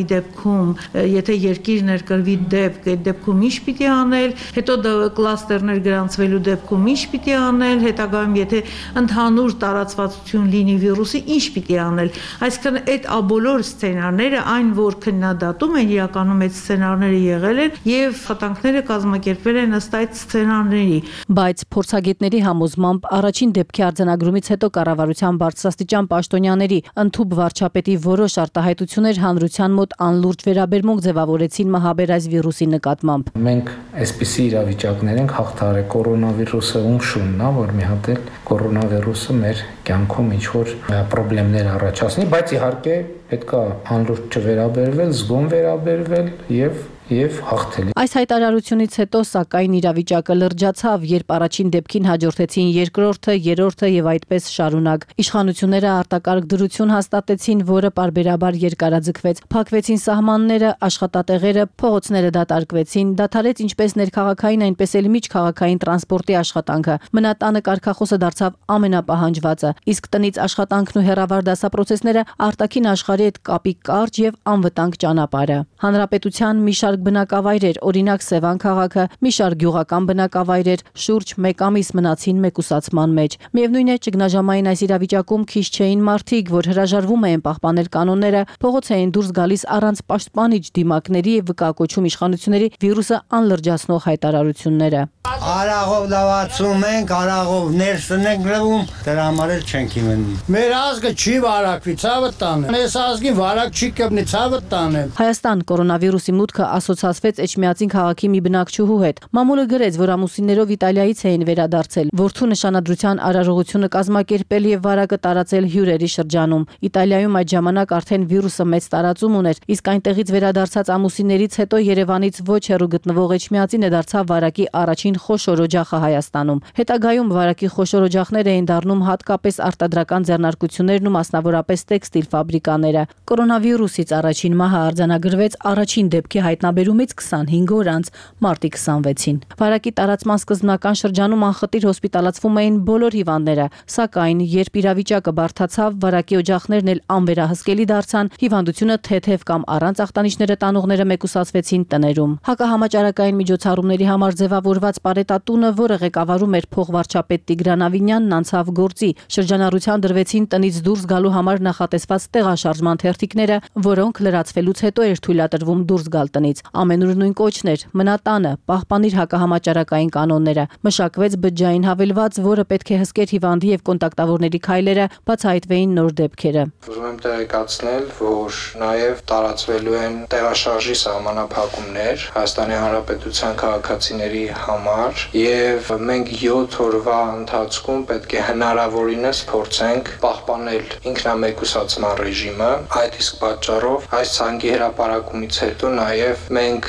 դեպքում, եթե երկիր ներկրվի դեպք, այդ դեպքում ինչ պիտի անել, հետո կլաստերներ գրանցվելու դեպքում ինչ պիտի անել, հետագայում եթե ընդհանուր տարածվածություն լինի վիրուսի, ինչ պիտի անել։ Այսինքն այդ բոլոր սցենարները, այն որ քննադատում են, իրականում այդ սցենարները եղել են եւ խտանքները կազմակերպվել են ըստ այդ սցենարների։ Բայց փորձագետների համոզմամբ առաջին դեպքի արձանագրումից հետո կառավարության բարձրաստիճան պաշտոնյաների ընդհուպ վարչապետի որոշ արտահայտություններ հանրության մոտ անլուրջ վերաբերմունք ձևավորեցին մահաբեր այս վիրուսի նկատմամբ։ Մենք այսպիսի իրավիճակներ ենք հաղթահարել կորոնավիրուսը ում շունն է, որ մի հատ էլ կորոնավիրուսը մեր կյանքում ինչ որ խնդիրներ առաջացնի, բայց իհարկե պետք է անլուրջ չվերաբերվել, զգոն վերաբերվել եւ եւ հաղթել։ Այս հայտարարությունից հետո սակայն իրավիճակը լրջացավ, երբ առաջին դեպքին հաջորդեցին երկրորդը, երրորդը եւ այդպես շարունակ։ Իշխանությունները արտակարգ դրություն հաստատեցին, որը պարբերաբար երկարաձգվեց։ Փակվեցին սահմանները, աշխատատեղերը, փողոցները դատարկվեցին, դադարեց ինչպես ներքաղաքային, այնպես էլ միջքաղաքային տրանսպորտի աշխատանքը։ Մնատանը կարգախոսը դարձավ ամենապահանջվածը, իսկ տնից աշխատանքն ու հեռավար դասապրոցեսները արտաքին աշխարհի հետ կապի կարճ եւ անվտանգ ճանապարհը։ Հանրապետության մի շարք բնակավայրեր, օրինակ Սևան քաղաքը, մի շարք գյուղական բնակավայրեր շուրջ մեկ ամիս մնացին մեկուսացման մեջ։ Միևնույն է, ճգնաժամային այս իրավիճակում քիչ չէին մարդիկ, որ հրաժարվում էին պահպանել կանոնները, փողոց էին դուրս գալիս առանց պաշտպանիչ դիմակների եւ վկայակոչում իշխանությունների վիրուսը անլրջացնող հայտարարությունները։ Արաղով լավացում ենք, արաղով ներսն ենք լվում, դրա համար էլ չենք իմնում։ Մեր ազգը չի վարակվի, ցավը տանը։ Այս ազգին վարակ չի կպնի, ցավը տանը։ Հայաստան կորոնավիրուսի մուտքը ասոցացվեց Էջմիածին քաղաքի մի բնակչուհու հետ։ Մամուլը գրեց, որ ամուսիններով Իտալիայից էին վերադարձել, որդու նշանադրության արարողությունը կազմակերպել եւ վարակը տարածել հյուրերի շրջանում։ Իտալիայում այդ ժամանակ արդեն վիրուսը մեծ տարածում ուներ, իսկ այնտեղից վերադարձած ամուսիններից հետո Երևանից ոչ հեռու գտնվող Էջմիածինը դարձավ վարակի առաջին խոշոր օջախը Հայաստանում։ Հետագայում վարակի խոշոր օջախներ էին դառնում հատկապես արտադրական ձեռնարկություններն ու մասնավորապես տեքստիլ ֆաբրիկաները։ Կորոնավիրուսից առաջին մահը արձանագրվեց առաջին դեպքի հայտնաբերումից քսանհինգ օր անց մարտի քսանվեցին։ Վարակի տարածման սկզբնական շրջանում անխտիր հոսպիտալացվում էին բոլոր հիվանդները, սակայն երբ իրավիճակը բարդացավ, վարակի օջախներն էլ անվերահսկելի դարձան, հիվանդությունը թեթև կամ առանց ախտանիշները տանողները մեկուսացվեցին տներում։ Հակահամաճարակային միջոցառումների համար ձևավորված Պարետատունը, որը ղեկավարում էր փոխվարչապետ Տիգրան Ավինյանն, անցավ գործի։ Շրջանառության դրվեցին տնից դուրս գալու համար նախատեսված տեղաշարժման թերթիկները, որոնք լրացվելուց հետո էր թույլատրվում դուրս գալ տնից։ Ամենուր նույն կոչն էր՝ մնա տանը, պահպանիր հակահամաճարակային կանոնները։ Մշակվեց բջջային հավելված, որը պետք է հսկեր հիվանդի եւ կոնտակտավորների քայլերը, բացահայտվեին նոր դեպքերը։ Ուզում եմ տեղեկացնել, որ նաեւ տարածվելու են տեղաշարժի սահմանափակումներ Հայաստանի Հանրապետության քաղաքացիների համար եւ մենք յոթ օրվա ընթացքում պետք է հնարավորինս փորձենք պահպանել ինքնամեկուսացման ռեժիմը։ Այդ իսկ պատճառով այս ցանկի հրապարակումից հետո նաեւ մենք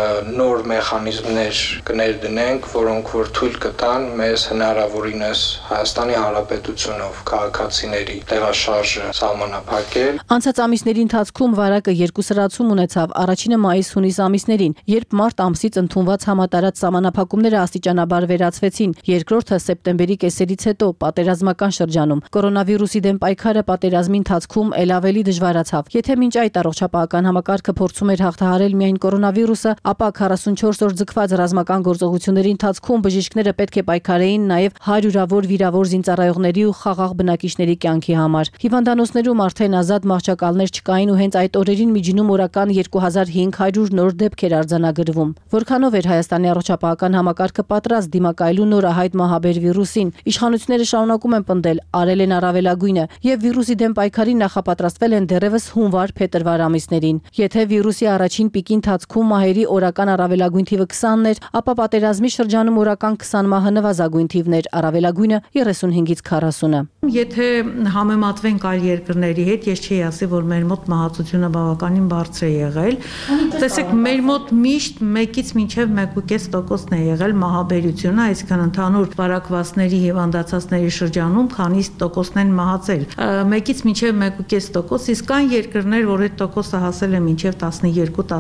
նոր մեխանիզմներ կներդնենք, որոնք որ թույլ կտան մեզ հնարավորինս Հայաստանի Հանրապետությունով քաղաքացիների տեղաշարժը սահմանափակել։ Անցած ամիսների ընթացքում վարակը երկու սրացում ունեցավ։ Առաջինը մայիս-հունիս ամիսներին, երբ մարտ ամսից ընդունված համատարած սահմանափակումները աստիճանաբար վերացվեցին, երկրորդը սեպտեմբերի կեսերից հետո պատերազմական շրջանում։ Կորոնավիրուսի դեմ պայքարը պատերազմի ընթացքում ել ավելի դժվարացավ։ Եթե մինչ այդ առողջապահական համակարգը փորձում էր հաղթահարել միայն կորոնավիրուսը, ապա քառասունչորս օր ձգված ռազմական գործողությունների ընթացքում բժիշկները պետք է պայքարեին նաև հարյուրավոր վիրավոր զինծառայողների ու խաղաղ բնակիչների կյանքի համար։ Հիվանդանոցներում արդեն ազատ մահճակալներ չկային ու հենց այդ օրերին միջինում օրական երկու հազար հինգ հարյուր նոր դեպք էր արձանագրվում։ Որքանով էր Հայաստանի առողջապահական համակարգը պատրաստ դիմակայելու նորահայտ մահաբեր վիրուսին։ Իշխանությունները շարունակում են պնդել, արել են առավելագույնը եւ վիրուսի դեմ պայքարին նախապատրաստվել են դեռևս հունվար-փետրվար ամիսներին։ Եթե վիրուսի առաջին պիկի ընթացքում մահերի օրական առավելագույն թիվը քսանն էր, ապա պատերազմի շրջանում օրական քսան մահը նվազագույն թիվն էր, առավելագույնը երեսունհինգից քառասունը։ Եթե համեմատվենք այլ երկրների հետ, ես չի ասի, որ մեր մոտ մահացությունը բավականին բարձր է եղել։ Տեսեք, մեր մոտ միշտ մեկից մինչև մեկ ու կես տոկոսն է եղել մահաբերությունը, այսինքն ընդհանուր վարակվածների հիվանդացածների շրջանում քանի տոկոսն են մահացել։ Մեկից մինչև մեկ ու կես տոկոս, իսկ կան երկրներ, որ այդ տոկոսը հասել է մինչև տասնյոթ տասնչորս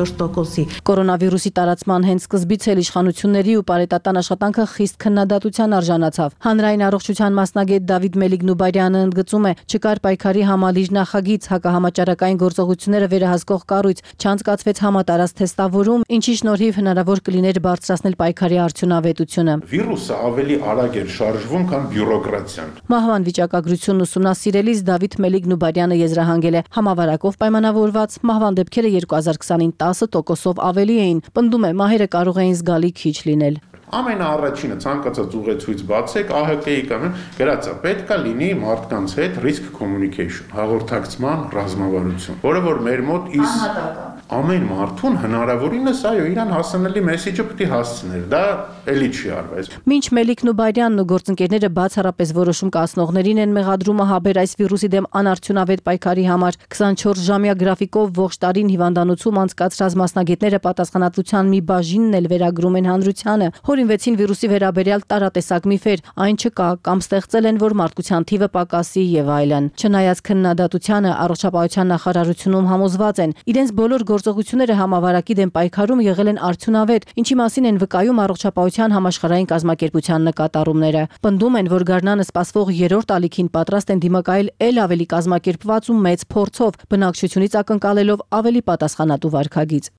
տասնչորս տոկոսի։ Կորոնավիրուսի տարածման հենց սկզբից էլ իշխանությունների ու պարետատան աշխատանքը խիստ քննադատության արժանացավ։ Հանրային առողջության մասնագետ Դավիթ Մելիք-Նուբարյանը ընդգծում է, չկար պայքարի համալիր նախագիծ, հակահամաճարակային գործողությունները վերահսկող կառույց, չանցկացվեց համատարած թեստավորում, ինչի շնորհիվ հնարավոր կլիներ բարձրացնել պայքարի արդյունավետությունը։ Վիրուսը ավելի արագ էր շարժվում, քան բյուրոկրատիան։ Մահվան վիճակագրությունն ուսումնասիրելիս Դավիթ Մելիք-Նուբարյանը եզրահանգել է, համավարակով պայմանավորված մահվան դեպքերը երկու հազար քսանին տասը տոկոսով ավելի էին։ Պնդում է, մահերը կարող էին զգալի քիչ լինել։ Ամենաառաջինը ցանկացած ուղեցույց բացեք, ԱՀԿ-ի կամ գրածա պետքա լինի մարդկանց հետ risk communication, հաղորդակցման ռազմավարություն, որը որ մեր մոտ իսկ ամեն մարդուն հնարավորինս այո իրան հասանելի մեսեջը պետք է հասցներ, դա էլի չի արվես։ Մինչ Մելիք-Նուբարյանն ու գործընկերները բացառապես որոշում կայացնողներին են մեղադրումը հաբեր այս վիրուսի դեմ անարդյունավետ պայքարի համար, քսանչորս ժամյա գրաֆիկով ողջ տարին հիվանդանոցում անցկացրած մասնագետները պատասխանատվության մի բաժինն էլ վերագրում են հանրությանը։ Հորինվեցին վիրուսի վերաբերյալ տարատեսակ միֆեր, այն չկա կամ ստեղծել են, որ մարդկության թիվը պակասի եւ այլն։ Չնայած քննադատությանը, առողջապահության նախարարությունում համոզված են, իրենց բոլոր գործողությունները համավարակի դեմ պայքարում եղել են արդյունավետ, ինչի մասին են վկայում առողջապահության համաշխարհային կազմակերպության նկատառումները։ Պնդում են, որ գարնանը սպասվող երրորդ ալիքին պատրաստ են դիմակայել ել ավելի կազմակերպված ու մեծ փորձով, բնակչությունից ակնկալելով ավելի պատասխանատու վարքագիծ։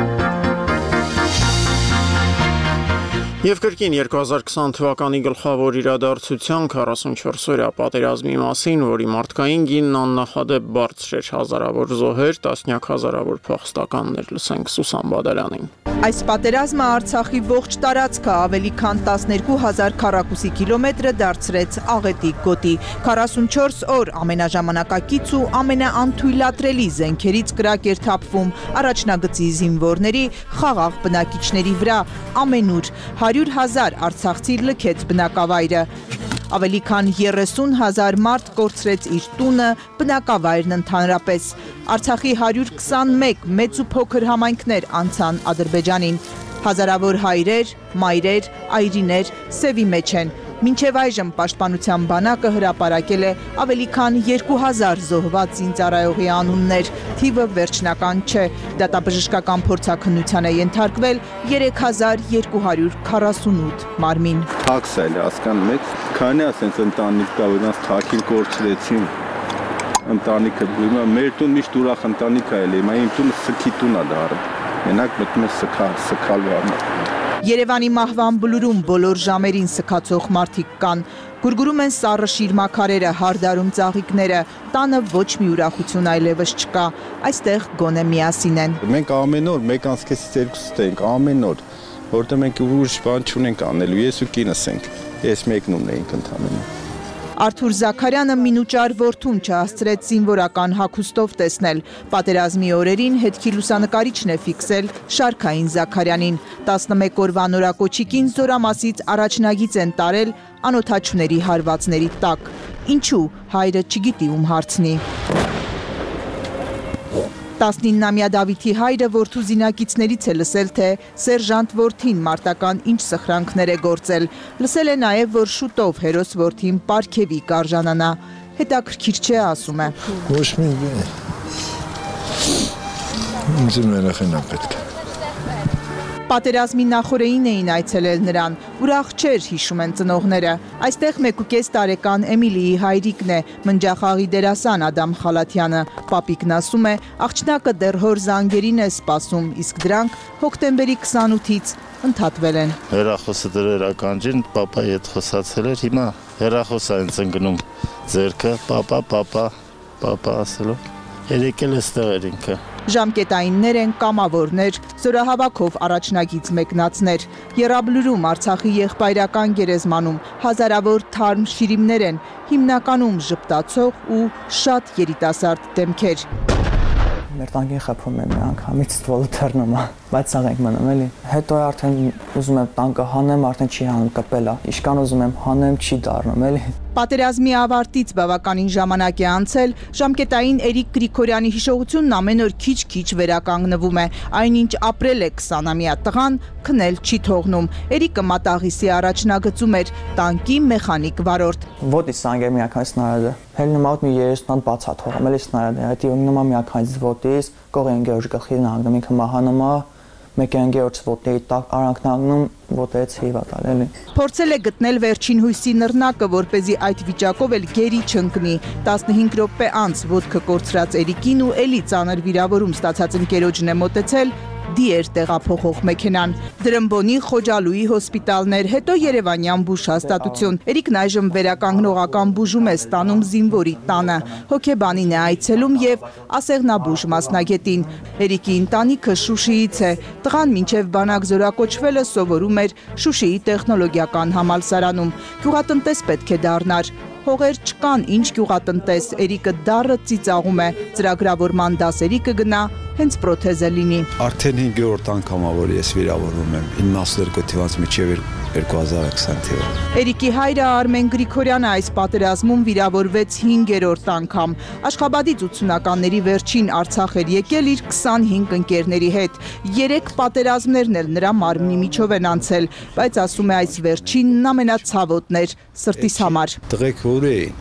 Եվ կրկին երկու հազար քսան թվականի գլխավոր իրադարձության քառասունչորս-օրյա պատերազմի մասին, որի մարդկային գինն աննախադեպ բարձր էր, հազարավոր զոհեր, տասնյակ հազարավոր փախստականներ, լսենք Սուսան Բադալյանին։ Այս պատերազմը Արցախի ողջ տարածքը ավելի քան տասներկու հազար քառակուսի կիլոմետրը դարձրեց աղետիկ գոտի։ քառասունչորս օր ամենաժամանակակից ու ամենաանթույլատրելի զենքերից կրակ էր թափվում առաջնագծի զինվորների, խաղաղ բնակիչների վրա, ամենուր հարյուր հազար արցախցի լքեց բնակավայրը։ Ավելի քան երեսուն հազար մարդ կորցրեց իր տունը, բնակավայրն ընդհանրապես։ Արցախի հարյուր քսանմեկ մեծ ու փոքր համայնքներ անցան Ադրբեջանին։ Հազարավոր հայրեր, մայրեր, այրիներ սևի մեջ են։ Մինչև այժմ պաշտպանության բանակը հրապարակել է ավելի քան երկու հազար զոհված զինծառայողի անուններ, թիվը վերջնական չէ, դատաբժշկական փորձաքննության է ենթարկվել երեք հազար երկու հարյուր քառասունութ մարմին։ Թաքսել է հասկանում եք, քանի ասենց ընտանիք կա, որ նրանց թաքին կորցրեցին, ընտանիքը հիմա մեր տուն միշտ ուրախ ընտանիք է ելի, հիմա իմ տունը սքի տուն է դառել, մենակ մտնում է սքալ, սքալվանը։ Երևանի մահվան բլուրում բոլոր ժամերին սքացող մարդիկ կան, գուրգուրում են սառը շիրմաքարերը, հարդարում ծաղիկները, տանը ոչ մի ուրախություն այլևս չկա, այստեղ գոնե միասին են։ Մենք ամեն օր մեկ անցքեսից երկուսից ենք, ամեն օր, որտեղ մենք ուրիշ բան չունենք անելու, ես ու կինս ենք, ես մեկնում էինք ընդամենը։ Արթուր Զաքարյանը մինուճար որդուն չհասցրեց զինվորական հագուստով տեսնել։ Պատերազմի օրերին հետքի լուսանկարիչն է ֆիքսել Շարքային Զաքարյանին։ տասնմեկ օրվա նորակոչիկին զորամասից առաջնագիծ են տարել անօթաչուների հարվածների տակ։ Ինչու հայրը չգիտի ում հարցնի։ տասնիննամյա Դավիթի հայրը որդու զինակիցներից է լսել, թե սերժանտ որդին մարտական ինչ սխրանքներ է գործել։ Լսել է նաև, որ շուտով հերոս որդին պարգևի կարժանանա։ Հետաքրքիր չէ, ասում է։ Ոչ մի ինձ երեխան է պետք։ Պատերազմի նախօրեին էին այցելել նրան, ուրախ չէր, հիշում են ծնողները։ Այստեղ մեկուկես տարեկան Էմիլիի հայրիկն է, մնջախաղի դերասան Ադամ Խալաթյանը։ Պապիկն ասում է, աղջնակը դեռ հոր զանգերին է սպասում, իսկ դրանք հոկտեմբերի քսանութից ընդհատվել են։ Հեռախոսը դրել ականջին, պապայի հետ խոսացել էր, հիմա հեռախոսը այնց ընկնում ձերքը, պապա, պապա, պապա ասելով։ Երեկել էստեղ էր ինքը։ Ժամկետայիններ են, կամավորներ, զորահավաքով առաջնագիծ մեկնածներ։ Եռաբլուրում, Արցախի եղբայրական գերեզմանում հազարավոր թարմ շիրիմներ են, հիմնականում ժպտացող ու շատ երիտասարդ դեմքեր։ Մեր տանկին խփում եմ մի անգամից ստվոլը թռնում է, բայց սաղ ենք մնում էլի։ Հետո արդեն ուզում եմ տանկը հանեմ, արդեն չի հանում, կպել է։ Իշքան ուզում եմ հանեմ, չի դառնում էլի։ Պատերազմի ավարտից բավականին ժամանակ է անցել, ժամկետային Էրիկ Գրիգորյանի հիշողությունն ամեն օր քիչ-քիչ վերականգնվում է, այնինչ ապրել է քսանամյա տղան, քնել չի թողնում։ Էրիկը մատաղիսի առաջնագծում էր, տանկի մեխանիկ վարորդ։ Вот и сангер միակայից снаряда։ Հելնումաուտ մի երեսուն հատ բաց է թողում, էլի снаряда։ Այդ նոմա միակայից ոտից, կողեն գեորջ գլխի նագնում, ինքը մահանոմա մեկ անգերոց ոտների տակ արանքնագնում ոտեց հիվատալ էլի։ Փորձել է գտնել վերջին հույսի նռնակը, որպեսզի այդ վիճակով էլ գերի չընկնի։ տասնհինգ րոպե անց ոտքը կորցրած Էրիկին ու էլի ծանր վիրավորում ստացած ընկերոջն է մոտեցել դիեր տեղափոխող մեքենան։ Դրամբոնի Խոջալուի հոսպիտալներ, հետո Երևանյան բուժ հաստատություն։ Էրիկն այժմ վերականգնողական բուժում է ստանում զինվորի տանը։ Հոգեբանին է այցելում եւ ասեղնաբուժ մասնագետին։ Էրիկի ընտանիքը Շուշիից է։ Տղան մինչև բանակ զորակոչվելը սովորում էր Շուշիի տեխնոլոգիական համալսարանում։ Գյուղատնտես պետք է դառնար։ Հողեր չկան, ինչ գյուղատնտես, Էրիկը դառը ծիծաղում է, ծրագրավորման դասերի կգնա, հենց պրոթեզը լինի։ Արդեն հինգերորդ անգամ ա, որ ես վիրավորվում եմ, իննասունութ թվականից մինչև երկու հազար քսան թվականը։ Էրիկի հայրը Արմեն Գրիգորյանը այս պատերազմում վիրավորվեց հինգերորդ անգամ։ Աշխաբադից ութսունականների վերջին Արցախ էր եկել իր քսանհինգ ընկերների հետ։ Երեք պատերազմներն էլ նրա մարմնի միջով են անցել, բայց ասում է այս վերջինն ամենացավոտն էր սրտիս համար։ Տղեկ որ էին,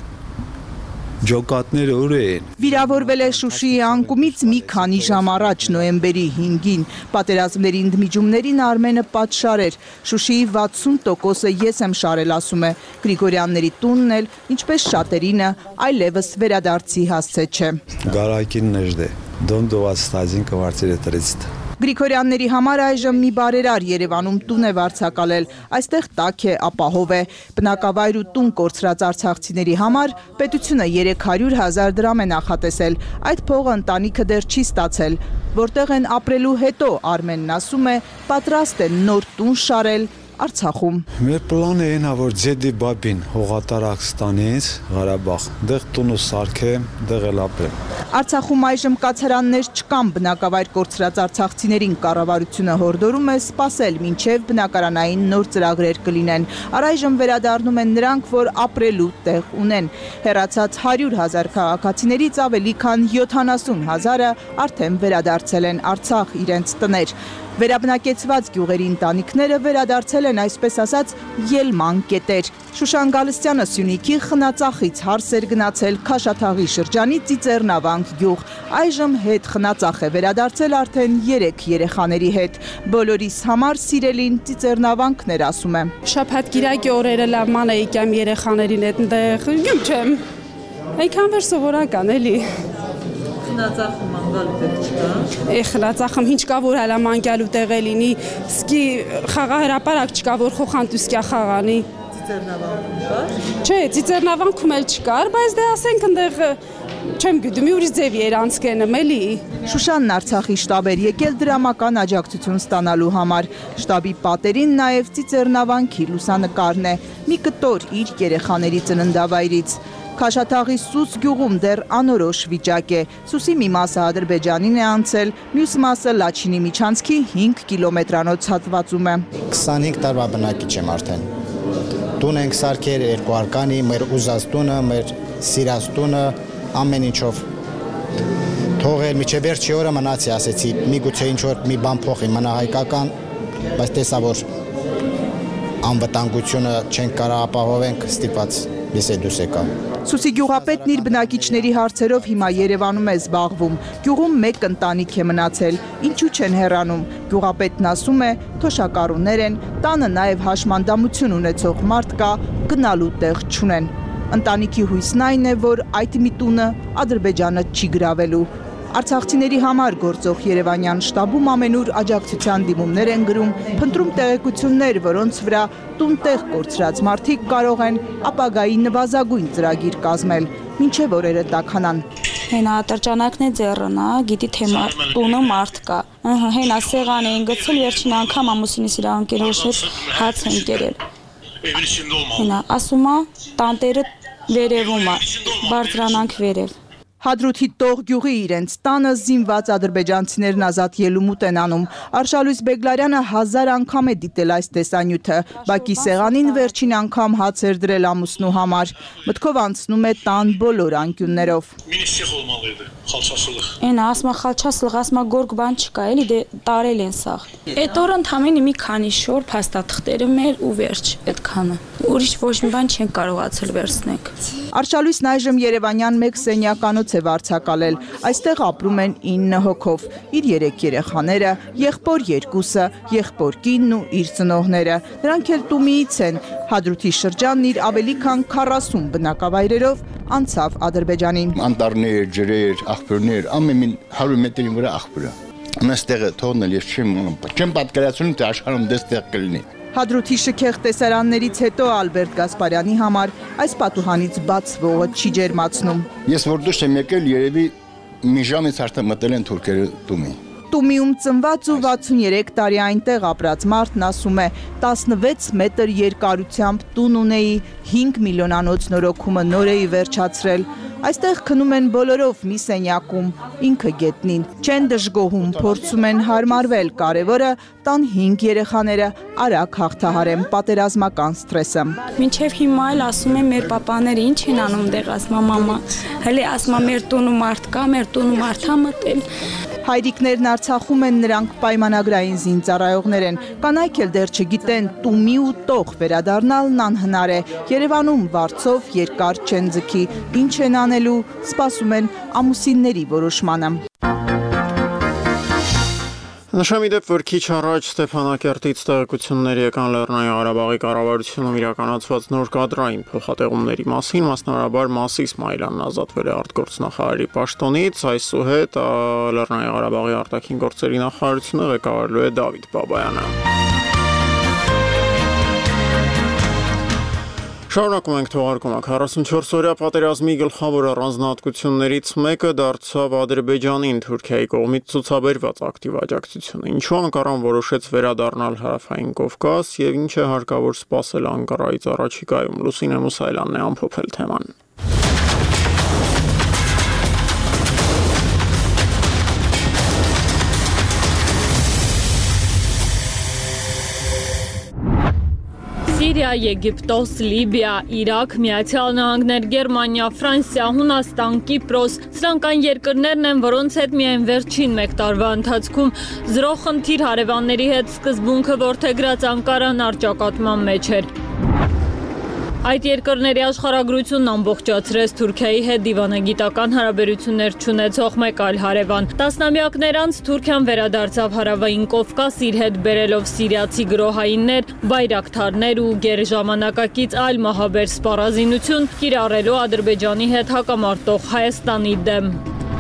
ջոկատները ուր էին։ Վիրավորվել է Շուշիի անկումից մի քանի ժամ առաջ նոյեմբերի հինգին։ Պատերազմների ընդմիջումներին Արմենը պատշար էր։ Շուշիի վաթսուն տոկոսը ես եմ շարել, ասում է։ Գրիգորյանների տունն էլ, ինչպես շատերինը, այլևս վերադարձի հասցե չէ։ Գարակին նժդե, դոն դոված ստազին կվարցել է տրիցտ։ Գրիգորյանների համար այժմ մի բարերար Երևանում տուն է վարձակալել, այստեղ տաք է, ապահով է։ Բնակավայր ու տուն կորցրած արցախցիների համար պետությունը երեք հարյուր հազար դրամ է նախատեսել, այդ փողը ընտանիքը դեռ չի ստացել, որտեղ են ապրելու հետո, Արմենն ասում է, պատրաստ են նոր տուն շարել Արցախում։ Մեր պլանը այն է, որ ձեդի բաբին հողատարակ ստանից Ղարաբաղ, դեղ տունը սարքեմ, դեղ էլ ապրեմ։ Արցախում այժմ կացարաններ չկան, բնակավայր կորցրած արցախցիներին կառավարությունը հորդորում է սպասել, մինչև բնակարանային նոր ծրագրեր կլինեն։ Առայժմ վերադառնում են նրանք, որ ապրելու տեղ ունեն։ Հեռացած հարյուր հազար քաղաքացիներից ավելի քան յոթանասուն հազարը արդեն վերադարձել են Արցախ իրենց տներ։ Վերաբնակեցված գյուղերի ընտանիքները վերադարձել են այսպես ասած ելման կետեր։ Շուշան Գալստյանը Սյունիքի Խնածախից հարս էր գնացել Քաշաթաղի շրջանի Ծիծեռնավանք գյուղ։ Այժմ հետ Խնածախ է վերադարձել արդեն երեք երեխաների հետ։ Բոլորիս համար սիրելին Ծիծեռնավանքն էր, ասում է։ Շաբաթ կիրակի օրերը լավ ման էի կամ երեխաներին հետ այնտեղ, գյուղ չեմ։ Այնքան վեր սովորական էլի։ Խնածախում անգալու տեղ չկա։ Է խնածախում ինչ կա որ հələ մանգալու տեղ է լինի, սկի խաղահրապարակ չկա որ խոխանտուսկյա խաղանի։ Ծիծեռնավանքում կար։ Չէ, Ծիծեռնավանքում էլ չկար, բայց դե ասենք այնտեղ չեմ գիտում, ուրիշ ձևի էր անցկենում էլի։ Շուշանն Արցախի շտաբ էր եկել դրամական աջակցություն ստանալու համար։ Շտաբի պատերին նաև Ծիծեռնավանքի լուսանկարն է, մի կտոր իր երեխաների ծննդավայրից։ Քաշաթաղի Սուս գյուղում դեռ անորոշ վիճակ է։ Սուսի մի մասը Ադրբեջանին է անցել, մյուս մասը Լաչինի միջանցքի հինգ կիլոմետրանոց հատվածում է։ քսանհինգ տարվա բնակիչ եմ արդեն։ Տուն ենք սարքել երկու արկանի, մեր ուզած տունը, մեր սիրած տունը, ամեն ինչով։ Թողել միջև վերջի օրը մնացի, ասեցի, միգուցե ինչ որ մի բան փոխի, մնա հայկական, բայց տեսա որ անվտանգությունը չենք կարող ապահովենք, ստիպված ես դուս եկա։ Սուսի գյուղապետն իր բնակիչների հարցերով հիմա Երևանում է զբաղվում։ Գյուղում մեկ ընտանիք է մնացել, ինչու չեն հեռանում։ Գյուղապետն ասում է, թոշակառուներ են, տանը նաև հաշմանդամություն ունեցող մարդ կա, գնալու տեղ չունեն։ Ընտանիքի հույսն այն է, որ այդ միտունը Ադրբեջանը չի գրավելու։ Արցախցիների համար գործող Երևանյան շտաբում ամենուր աջակցության դիմումներ են գրում, փնտրում տեղեկություններ, որոնց վրա տուն-տեղ կորցրած մարդիկ կարող են ապագայի նվազագույն ծրագիր կազմել, մինչև օրերը տաքանան։ Հենա ատրճանակն է ձեռնա, գիտի թե տունը մարդ կա։ Ահա հենա սեղան էին գցել, վերջին անգամ ամուսինիս իր անկերոջ հետ հաց են կերել։ Հենա ասում է տանտերը վերևում է, բարձրանանք վերև։ Հադրութի տող գյուղի իրենց տանը զինված ադրբեջանցիներն ազատ ելումուտ են անում։ Արշալույս Բեգլարյանը հազար անգամ է դիտել այս տեսանյութը, բակի սեղանին վերջին անգամ հաց էր դրել ամուսնու համար։ Մտքով անցնում է տան բոլոր անկյուններով։ Այն ասма խալչասլղ, ասма գորգ բան չկա, էլի դե տարել են սաղ։ Այդ օրը ընդամենը մի քանի շոր փաստաթղթերը մեր ու վերջ այդքանը։ Ուրիշ ոչ մի բան չեն կարողացել վերցնենք։ Արշալույսն այժմ երևանյան մեկ սենյականոց է վարձակալել։ Այստեղ ապրում են ինը հոգով, իր երեք երեխաները, եղբոր երկուսը, եղբոր կինն ու իր ծնողները։ Նրանք էլ Տումիից են։ Հադրութի շրջանն իր ավելի քան քառասուն բնակավայրերով անցավ Ադրբեջանին։ Անտառներ, ջրեր, աղբյուրներ, ամեն մի հարյուր մետրի վրա աղբյուր է։ Մեստեղը թողնել ես չեմ չեմ պատկերացնում թե աշխարհում դեստեղ կլինի։ Հադրութի շքեղ տեսարաններից հետո Ալբերտ Գասպարյանի համար այս պատուհանից բացվողը չի ջերմացնում։ Ես որ դուրս եմ եկել, երևի մի ժամից արդեն մտել են թուրքերը Տումի։ Տումիում ծնված ու վաթսուներեք տարի այնտեղ ապրած մարդն ասում է, տասնվեց մետր երկարությամբ տուն ունեի, հինգ միլիոնանոց նորոգումը նոր էի վերջացրել։ Այստեղ քնում են բոլորով մի սենյակում, ինքը գետնին, չեն դժգոհում, փորձում են հարմարվել, կարևորը տան հինգ երեխաները արագ հաղթահարեն պատերազմական սթրեսը։ Մինչև հիմա էլ ասում են մեր պապաները ինչ են անում դեղ, ասма մամա, հələ ասма մեր տունը մարդ կա, մեր տունը մարդ ա մտել։ Հայրիկներն Արցախում են, նրանք պայմանագրային զինծառայողներ են, կանայք էլ դեռ չգիտեն, Տումի ու տող վերադառնալն անհնար է, Երևանում վարձով երկար չեն ձգի, ինչ են անելու, սպասում են ամուսինների որոշմանը։ Նշեմ իդեպ, որ քիչ առաջ Ստեփանակերտից տեղեկություններ եկան Լեռնային Ղարաբաղի կառավարությունում իրականացված նոր կադրային փոխատեղումների մասին, մասնավորաբար Մաս Իսմայելյանն ազատվել է արտգործնախարարի պաշտոնից, այսուհետ Լեռնային Ղարաբաղի արտաքին գործերի նախարարությունը ղեկավարելու է Դավիթ Բաբայանը։ Շարունակում ենք թողարկումը։ քառասունչորս-օրյա պատերազմի գլխավոր առանձնահատկություններից մեկը դարձավ Ադրբեջանին Թուրքիայի կողմից ցուցաբերված ակտիվ աջակցությունը, ինչու Անկարան որոշեց վերադառնալ Հարավային Կովկաս եւ ինչ է հարկավոր սպասել Անկարայից առաջիկայում։ Լուսինե Մուսայելյանն է ամփոփել թեման։ Սիրիա, Եգիպտոս, Լիբիա, Իրաք, Միացյալ Նահանգներ, Գերմանիա, Ֆրանսիա, Հունաստան, Կիպրոս, սրանք այն երկրներն են, որոնց հետ միայն վերջին մեկ տարվա ընթացքում զրո խնդիր հարևանների հետ սկզբունքը որդեգրած Անկարան առճակատման մեջ էր։ Այդ երկրների աշխարհագրությունն ամբողջացրեց Թուրքիայի հետ դիվանագիտական հարաբերություններ չունեցող մեկ այլ հարևան։ Տասնամյակներ անց Թուրքիան վերադարձավ Հարավային Կովկաս իր հետ բերելով սիրիացի գրոհայիններ, բայրակթարներ ու գերժամանակակից այլ մահաբեր սպառազինություն, կիրառելու Ադրբեջանի հետ հակամարտող Հայաստանի դեմ։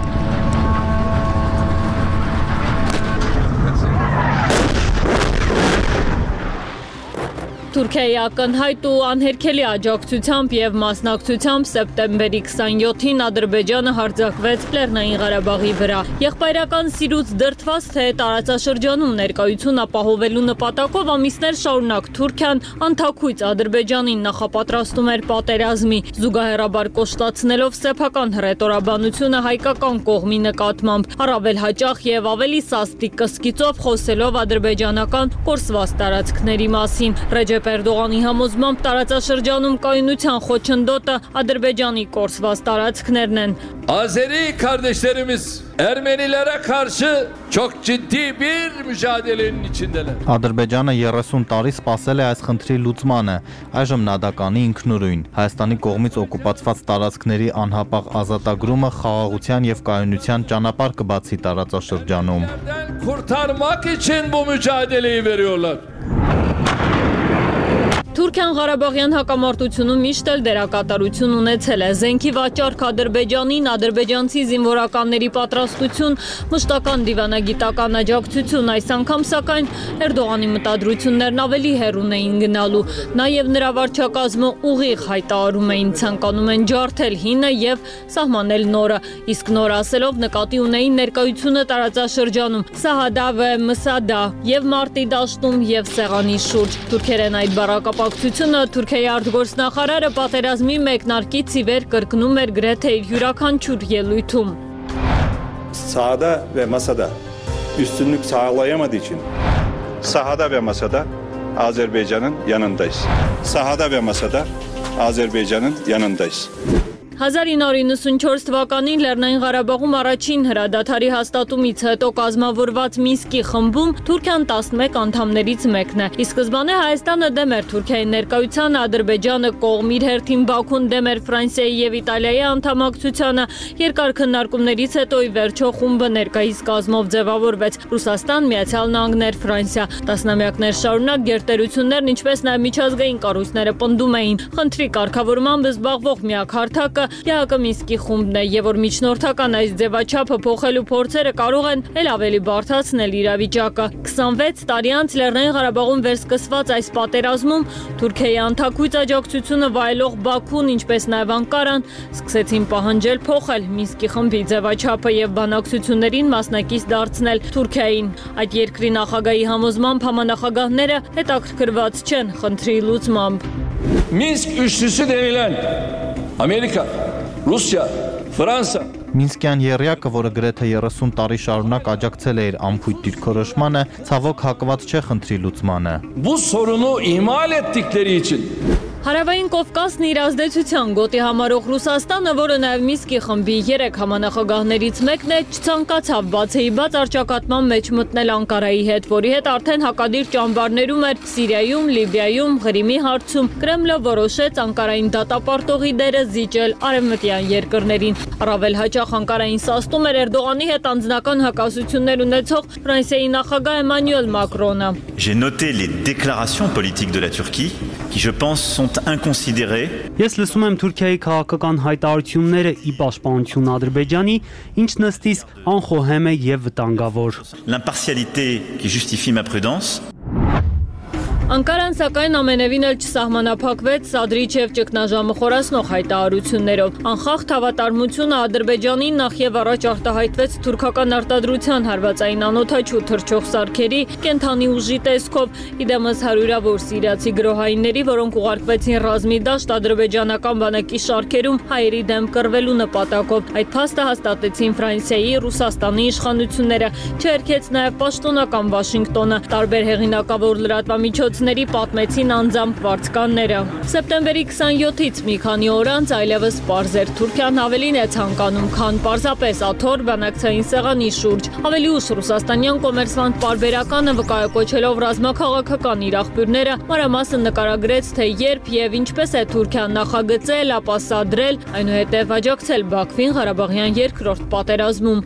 Թուրքիայի ակնհայտ ու անհերքելի աջակցությամբ եւ մասնակցությամբ սեպտեմբերի քսանյոթին Ադրբեջանը հարձակվեց Լեռնային Ղարաբաղի վրա։ Եղբայրական սիրուց դրդված թե տարածաշրջանում ներկայություն ապահովելու նպատակով ամիսներ շարունակ Թուրքիան անթաքույց Ադրբեջանին նախապատրաստում էր պատերազմի, զուգահեռաբար կոշտացնելով սեփական հռետորաբանությունը հայկական կողմի նկատմամբ, առավել հաճախ եւ ավելի սաստիկ կսկիծով խոսելով ադրբեջանական կորսված տարածքների մասին։ Ռեջեփ Էրդողանի համոզմամբ տարածաշրջանում կայունության խոչընդոտը Ադրբեջանի կորսված տարածքներն են։ Azeri kardeşlerimiz Ermenilere karşı çok ciddi bir mücadelenin içindeler. Ադրբեջանը երեսուն տարի սպասել է այս խնդրի լուծմանը, այժմ նադականի ինքնուրույն։ Հայաստանի կողմից օկուպացված տարածքների անհապաղ ազատագրումը խաղաղության եւ կայունության ճանապարհ կբացի տարածաշրջանում։ Kurtarmak için bu mücadeleyi veriyorlar. Թուրքիան Ղարաբաղյան հակամարտությունում միշտ էլ դերակատարություն ունեցել է։ Զենքի վաճառք Ադրբեջանին, ադրբեջանցի զինվորականների պատրաստություն, մշտական դիվանագիտական աջակցություն, այս անգամ սակայն Էրդողանի մտադրություններն ավելի հեռուն էին գնալու։ Նաև նրա վարչակազմը ուղիղ հայտարարում էին, ցանկանում են ջարդել հինը եւ սահմանել նորը, իսկ նոր ասելով նկատի ունեին ներկայությունը տարածաշրջանում, Սահադավը, Մսադա եւ Մարտի դաշտում եւ Սեղանի շուրջ։ Թուրքերեն այդ բառակապ աջակցությունը Թուրքիայի արտգործնախարարը պատերազմի մեկնարկից ի վեր կրկնում էր գրեթե իր յուրաքանչյուր ելույթում. Sahada ve masada üstünlük sağlayamadığı için sahada ve masada Azerbaycan'ın yanındayız. Sahada ve masada Azerbaycan'ın yanındayız. հազար ինը հարյուր իննսունչորս թվականին Լեռնային Ղարաբաղում առաջին հրադադարի հաստատումից հետո կազմավորված Մինսկի խմբում Թուրքիան տասնմեկ անդամներից մեկն է։ Ի սկզբանե Հայաստանը դեմ էր Թուրքիայի ներկայությանը, Ադրբեջանը կողմ իր հերթին Բաքուն դեմ էր Ֆրանսիայի եւ Իտալիայի անդամակցությանը։ Երկար քննարկումներից հետո ի վերջո խումբը ներկայիս կազմով ձևավորվեց՝ Ռուսաստան, Միացյալ Նահանգներ, Ֆրանսիա։ Տասնամյակներ շարունակ գերտերություններն ինչպես նաեւ միջազգային կառույցները պնդում էին, խնդրի կարգավորմամբ զբաղվող միակ հարթակը ԵԱՀԿ Մինսկի խումբն է, եւ որ միջնորդական այս ձևաչափը փոխելու փորձերը կարող են ել ավելի բարդացնել իրավիճակը։ քսանվեց տարի անց Լեռնային Ղարաբաղում վերսկսված այս պատերազմում Թուրքիայի անթակույց աջակցությունը վայելող Բաքուն, ինչպես նաեւ Անկարան, սկսեցին պահանջել փոխել Մինսկի խմբի ձևաչափը եւ բանակցություններին մասնակից դարձնել Թուրքիային։ Այդ երկրի նախագահի համոզմամբ համանախագահները հետաքրքրված չեն խնդրի լուծմամբ։ Minsk üçlüsü denilen Amerika, Rusya, Fransa Մինսկյան եռյակը, որը գրեթե երեսուն տարի շարունակ աջակցել է իր անփույթ դիրքորոշմանը, ցավոք հակված չէ խնդրի լուծմանը։ Bu sorunu ihmal ettikleri için Հարավային Կովկասն իր ազդեցության գոտի համարող Ռուսաստանը, որը նաև Մինսկի խմբի երեք համանախագահներից մեկն է, չցանկացավ բացեի բաց առճակատման մեջ մտնել Անկարայի հետ, որի հետ արդեն հակադիր ճամբարներում էր Սիրիայում, Լիբիայում, Ղրիմի հարցում։ Կրեմլը որոշեց Անկարային դատապարտողի դերը զիջել արևմտյան երկրներին։ Առավել հաճախ Անկարային սաստում էր Էրդողանի հետ անձնական հակասություններ ունեցող Ֆրանսիայի նախագահ Էմանուել Մակրոնը։ J'ai noté les déclarations politiques de la Turquie qui je pense sont inconsidérées. Ես լսում եմ Թուրքիայի քաղաքական հայտարարությունները ի պաշտպանություն Ադրբեջանի, ինչ նստիս անխոհեմ է եւ վտանգավոր։ L'impartialité qui justifie ma prudence. Անկարան սակայն ամենևին էլ չսահմանափակվեց սադրիչ եւ ճգնաժամը խորացնող հայտարարություններով։ Անխախտ հավատարմությունը Ադրբեջանին նախ եւ առաջ արտահայտվեց թուրքական արտադրության հարվածային անօթաչու թռչող սարքերի, կենթանի ուժի տեսքով, իդեմս հարյուրավոր սիրիացի գրոհայինների, որոնք ուղարկվեցին ռազմի դաշտ ադրբեջանական բանակի շարքերում հայերի դեմ կռվելու նպատակով։ Այդ փաստը հաստատեցին Ֆրանսիայի, Ռուսաստանի իշխանությունները, չերքեց նաեւ պաշտոնական Վաշինգտոնը, տարբեր հեղինակավոր լրատվամիջոցներ պատմեցին անձամբ վարձկանները։ Սեպտեմբերի քսանյոթից մի քանի օր անց այլևս պարզ էր Թուրքիան ավելին է ցանկանում, քան պարզապես աթոռ բանակցային սեղանի շուրջ։ Ավելի ուշ ռուսաստանյան կոմերսանտ պարբերականը վկայակոչելով ռազմաքաղաքական իր աղբյուրները մանրամասն նկարագրեց, թե երբ եւ ինչպես է Թուրքիան նախագծել, ապասադրել, այնուհետեւ աջակցել Բաքվին Ղարաբաղյան երկրորդ պատերազմում։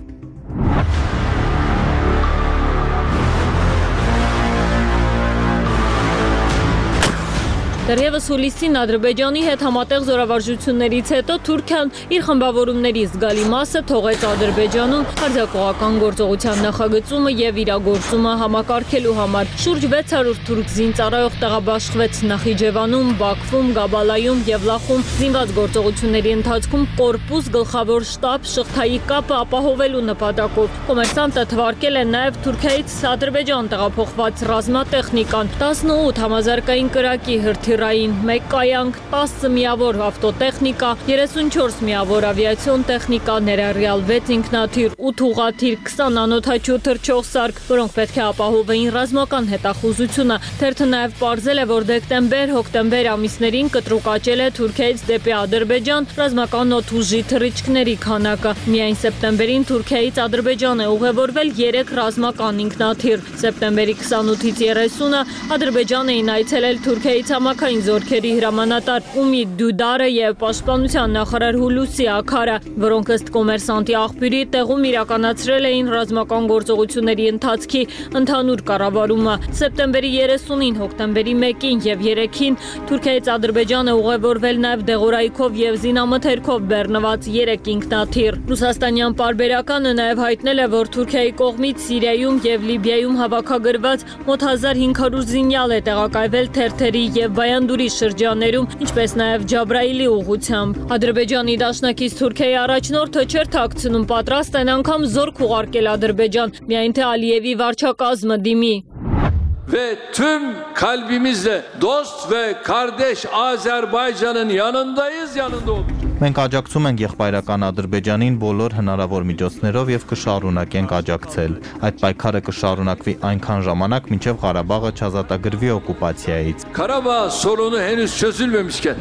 Դեռևս հուլիսին Ադրբեջանի հետ համատեղ զորավարժություններից հետո Թուրքիան իր խմբավորումների զգալի մասը թողեց Ադրբեջանում հարձակողական գործողության նախագծումը եւ իրագործումը համակարգելու համար։ Շուրջ վեց հարյուր թուրք զինծառայող տեղաբաշխվեց Նախիջևանում, Բաքվում, Գաբալայում եւ Լախում։ Զինված գործողությունների ընթացքում կորպուս գլխավոր շտաբ շղթայի կապը ապահովելու նպատակով կոմերսանտը թվարկել է նաեւ Թուրքիայից Ադրբեջան տեղափոխված ռազմատեխնիկան, տասնութ համազարգային կրակի հրթիռ մեկ կայանք, տասը միավոր ավտոտեխնիկա, երեսունչորս միավոր ավիացիոն տեխնիկա, ներառյալ վեց ինքնաթիռ, ութ ուղղաթիռ, քսան անօթաչու թռչող սարք, որոնք պետք է ապահովեին ռազմական հետախուզությունը։ Թերթը նաև պարզել է, որ դեկտեմբեր-հոկտեմբեր ամիսներին կտրուկ աճել է Թուրքիայից դեպի Ադրբեջան ռազմական օդուժի թռիչքների քանակը։ Միայն սեպտեմբերին Թուրքիայից Ադրբեջան է ուղևորվել երեք ռազմական ինքնաթիռ։ Սեպտեմբերի քսանութից երեսունը Ադրբեջան էին այցելել Թուրքիայից համակային զորքերի հրամանատար Ումիդ Դյուդարը եւ պաշտպանության նախարար Հուլուսի Աքարը, որոնք ըստ կոմերսանտի աղբյուրի տեղում իրականացրել էին ռազմական գործողությունների ընթացքի ընդհանուր կառավարումը։ Սեպտեմբերի երեսունին, հոկտեմբերի մեկին եւ երեքին Թուրքիայից Ադրբեջանը ուղևորվել նաեւ դեղորայքով եւ զինամթերքով բեռնված երեք ինքնաթիռ։ Ռուսաստանյան պարբերականը նաեւ հայտնել է, որ Թուրքիայի կողմից Սիրիայում եւ Լիբիայում հավաքագրված մոտ հազար հինգ հարյուր զինյալ է տեղակայվել թերթերի եւ Բայանդուրի շրջաներում, ինչպես նաև Ջաբրայիլի ուղղությամբ։ Ադրբեջանի դաշնակից Թուրքիայի առաջնորդը չէր թաքցնում, պատրաստ են անգամ զորք ուղարկել Ադրբեջան, միայն թե Ալիևի վարչակազմը դիմի։ ve tüm kalbimizle dost ve kardeş Azerbaycan'ın yanındayız, yanında olacağız. Մենք աջակցում ենք եղբայրական Ադրբեջանին բոլոր հնարավոր միջոցներով եւ կշարունակենք աջակցել։ Այդ պայքարը կշարունակվի այնքան ժամանակ, մինչեւ Ղարաբաղը չազատագրվի օկուպացիայից։ Karabağ sorunu henüz çözülmemişken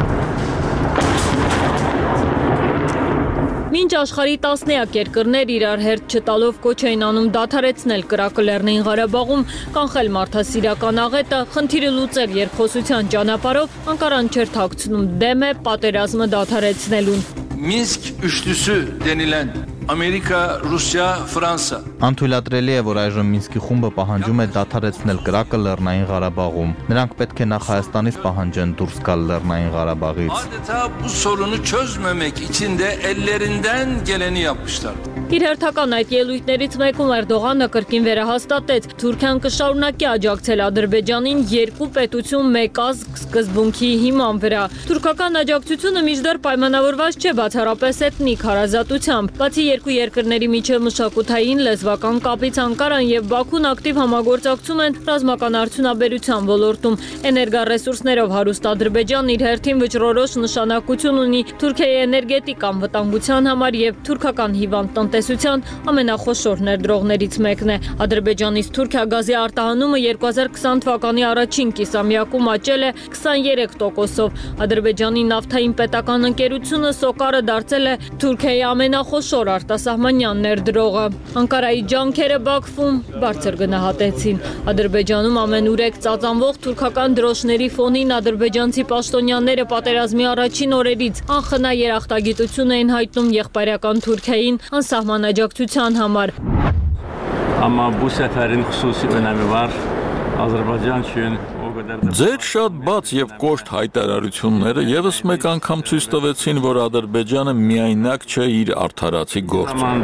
Մինչ աշխարհի տասնյակ երկրներ իրար հերթ չտալով կոչ էին անում դադարեցնել կրակը Լեռնային Ղարաբաղում, կանխել մարդասիրական աղետը, խնդիրը լուծել երկխոսության ճանապարհով, Անկարան չէր թաքցնում դեմ է պատերազմը դադարեցնելուն։ Minsk üçlüsü denilen Amerika, Rusya, Fransa. Անթույլատրելի է, որ այժմ Մինսկի խումբը պահանջում է դադարեցնել կրակը Լեռնային Ղարաբաղում։ Նրանք պետք է նախ Հայաստանից պահանջեն դուրս գալ Լեռնային Ղարաբաղից։ Adeta bu sorunu çözmemek için de ellerinden geleni yapmışlar. Իր հերթական այդ ելույթներից մեկում Էրդողանը կրկին վերահաստատեց, Թուրքիան կշարունակի աջակցել Ադրբեջանին երկու պետություն մեկ ազգ սկզբունքի հիման վրա։ Թուրքական աջակցությունը մինչդեռ պայմանավորված չէ բացառապես էթնիկ հարազատությամբ, բացի երկու երկրների միջև մշակութային լեզվական կապից Անկարան եւ Բաքուն ակտիվ համագործակցում են ռազմական արդյունաբերության ոլորտում։ Էներգառեսուրսներով հարուստ Ադրբեջանն իր հերթին վճռորոշ նշանակություն ունի Թուրքիայի էներգետիկ անվտանգության համար եւ թուրքական հիվանդ տնտեսության ամենախոշոր ներդրողներից մեկն է։ Ադրբեջանից Թուրքիա գազի արտահանումը երկու հազար քսան թվականի առաջին կիսամյակում աճել է քսաներեք տոկոսով։ Ադրբեջանի նավթային պետական ընկերությունը Սոկարը դարձել է Թուրքիայի ամենախոշոր արտասահմանյան ներդրողը։ Անկարայի ջանքերը Բաքվում բարձր գնահատեցին։ Ադրբեջանում ամենուրեք ծածանվող թուրքական դրոշների ֆոնին ադրբեջանցի պաշտոնյաները պատերազմի առաջին օրերից անխնա երախտագիտություն էին հայտնում եղբայրական Թուրքիային անսահման աջակցության համար։ Amma bu səfərin xüsusi önəmi var. Azərbaycan üçün Ձեր շատ բաց եւ կոշտ հայտարարությունները եւս մեկ անգամ ցույց տվեցին, որ Ադրբեջանը միայնակ չէ իր արդարացի գործում։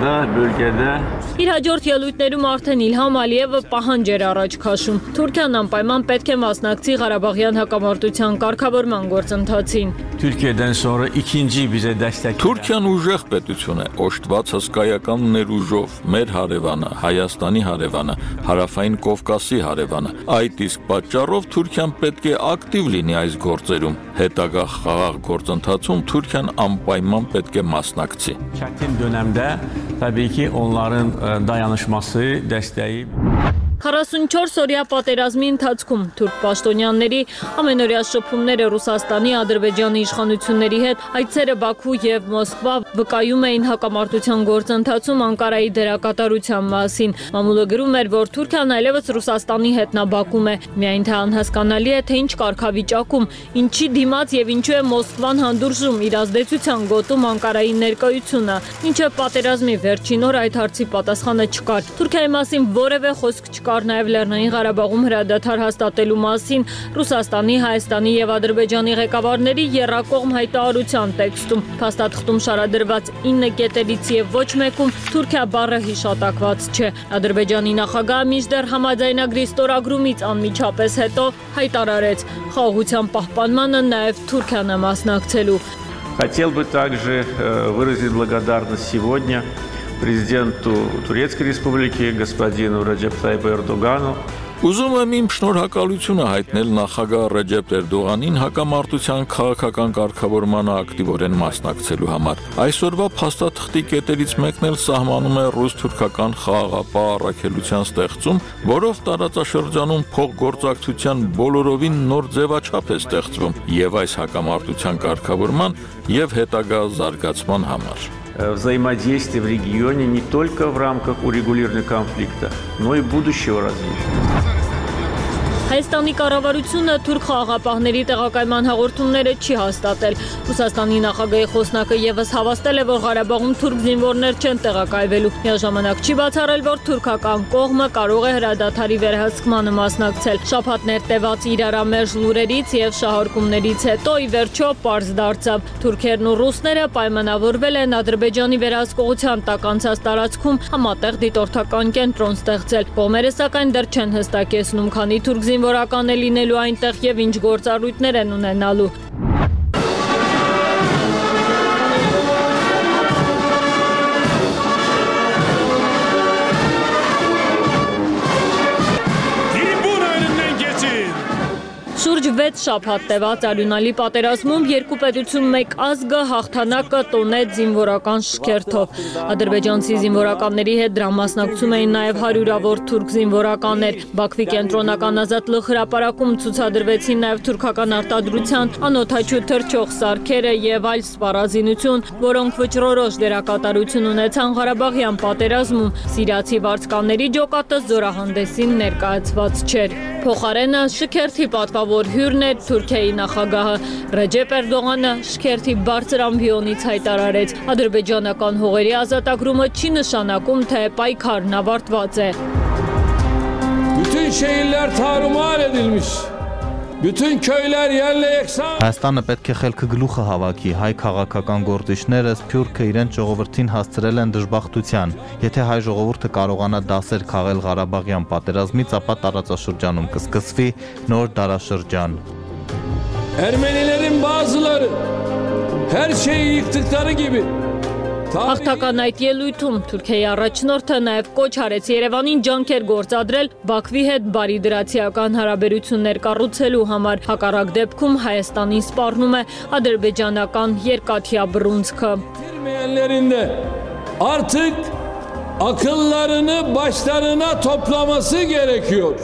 Իր հաջորդ ելույթներում արդեն Իլհամ Ալիևը պահանջ էր առաջ քաշում։ Թուրքիան անպայման պետք է մասնակցի Ղարաբաղյան հակամարտության կարգավորման գործընթացին։ Türkiye'den sonra ikinci bize destek. Թուրքիան ուժեղ պետություն է, օժտված հսկայական ներուժով, մեր հարևանը, Հայաստանի հարևանը, Հարավային Կովկասի հարևանը։ Այդ իսկ պատճառով Թուրքիան պետք է ակտիվ լինի այս գործերում։ Հետագա խաղաղ գործընթացում Թուրքիան անպայման պետք է մասնակցի։ Çetin dönemde tabii ki onların dayanışması, desteği քառասունչորս օրյա պատերազմի ընթացքում թուրք պաշտոնյաների ամենօրյա շփումները Ռուսաստանի, Ադրբեջանի իշխանությունների հետ, այցերը Բաքու եւ Մոսկվա վկայում էին հակամարտության գործընթացում Անկարայի դերակատարության մասին։ Մամուլը գրում էր, որ Թուրքիան այլևս Ռուսաստանի հետ նաբակում է։ Միայն թե անհասկանալի է, թե ինչ կարգավիճակում, ինչի դիմաց եւ ինչու է Մոսկվան հանդուրժում իր ազդեցության գոտում Անկարայի ներկայությունը։ Ինչը պատերազմի վերջին օր այդ հարցի պատասխանը չկար։ Թուրքիայի մասին որևէ խոսք չկար։ Կար նաև Լեռնային Ղարաբաղում հրադադար հաստատելու մասին Ռուսաստանի, Հայաստանի եւ Ադրբեջանի ղեկավարների եռակողմ հայտարարության տեքստում։ Փաստաթղթում շարադրված ինը կետերից եւ ոչ մեկում Թուրքիա բառը հիշատակված չէ։ Ադրբեջանի նախագահը մինչդեռ համաձայնագրի ստորագրումից անմիջապես հետո հայտարարեց խաղաղության պահպանմանը նաև Թուրքիան է մասնակցելու։ Хотел бы также выразить благодарность сегодня президенту Турецкой Республики господину Раджеп Таyyip Эрдогану. Ուզում եմ իմ շնորհակալությունը հայտնել նախագահ Ռեջեփ Էրդողանին հակամարտության քաղաքական կարգավորմանը ակտիվորեն մասնակցելու համար։ Այսօրվա փաստաթղթի կետերից մեկն էլ սահմանում է ռուս-թուրքական խաղաղապահ առաքելության ստեղծում, որով տարածաշրջանում փոխգործակցության բոլորովին նոր ձևաչափ է ստեղծվում եւ այս հակամարտության կարգավորման եւ հետագա զարգացման համար։ Взаимодействие в регионе не только в рамках урегулирования конфликта, но и будущего развития. Հայաստանի կառավարությունը թուրք խաղաղապահների տեղակայման հաղորդումները չի հաստատել։ Ռուսաստանի նախագահի խոսնակը եւս հավաստել է, որ Ղարաբաղում թուրք զինվորներ չեն տեղակայվելու։ Միաժամանակ չի բացառել, որ թուրքական կողմը կարող է հրադադարի վերահսկմանը մասնակցել։ Շաբաթներ տևած իրարամերժ լուրերից եւ շահարկումներից հետո ի վերջո պարզ դարձավ։ Թուրքերն ու ռուսները պայմանավորվել են Ադրբեջանի վերահսկողության տակ անցած տարածքում համատեղ դիտորդական կենտրոն ստեղծել։ Կողմերը սակայն դեռ չեն հստակեցնում, քանի թուրք զինվորական է լինելու այնտեղ եւ ինչ գործառույթներ են ունենալու։ Tribuna վեց շաբաթ տևած արյունալի պատերազմում երկու պետություն մեկ ազգը հաղթանակը տոնեց զինվորական շքերթով։ Ադրբեջանցի զինվորականների հետ դրան մասնակցում էին նաև հարյուրավոր թուրք զինվորականներ։ Բաքվի կենտրոնական ազատ լի հրապարակում ցուցադրվեցին նաև թուրքական արտադրության անօդաչու թռչող սարքերը եւ այլ սպառազինություն, որոնք վճռորոշ դերակատարություն ունեցան Ղարաբաղյան պատերազմում։ Սիրիացի վարձկանների ջոկատը զորահանդեսին ներկայացված չէր։ Փոխարենը շքերթի պատվավոր հյուրն էր Թուրքիայի նախագահը Ռեջեփ Էրդողանը շքերթի բարձր ամբիոնից հայտարարեց. ադրբեջանական հողերի ազատագրումը չի նշանակում, թե պայքարն avարտված է։ Bütün şehirler tarumar edilmiş. Bütün köyler yerle yeksan. Հայաստանը պետք է խելքը գլուխը հավաքի, հայ քաղաքական գործիչները Սփյուռքը իրենց ժողովրդին հասցրել են դժբախտության։ Եթե հայ ժողովուրդը կարողանա դասեր քաղել Ղարաբաղյան պատերազմից, ապա տարածաշրջանում կսկսվի նոր դարաշրջան։ Ermenilerin bazıları her şeyi yıktıkları gibi Հաղթական այդ ելույթում Թուրքիայի առաջնորդը նաև կոչ արեց Երևանին ջանքեր գործադրել Բաքվի հետ բարիդրացիական հարաբերություններ կառուցելու համար, հակառակ դեպքում Հայաստանին սպառնում է ադրբեջանական երկաթյա բռունցքը։ Bilmeyenlerinde artık akıllarını başlarına toplaması gerekiyor.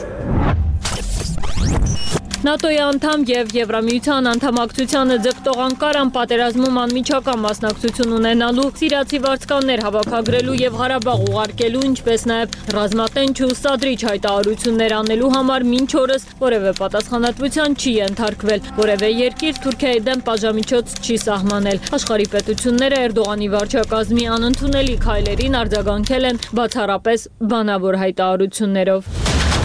ՆԱՏՕ-ի անդամ եւ Եվրամիության անդամակցությանը ձգտող Անկարան պատերազմում անմիջական մասնակցություն ունենալու, սիրիացի վարձկաններ հավաքագրելու եւ Ղարաբաղ ուղարկելու, ինչպես նաեւ ռազմատենչ ու սադրիչ հայտարարություններ անելու համար մինչ օրս որևէ պատասխանատվության չի ենթարկվել, որևէ երկիր Թուրքիայի դեմ բաժամիջոց չի սահմանել։ Աշխարհի պետությունները Էրդողանի վարչակազմի անընդունելի քայլերին արձագանքել են բացառապես բանավոր հայտարարություններով։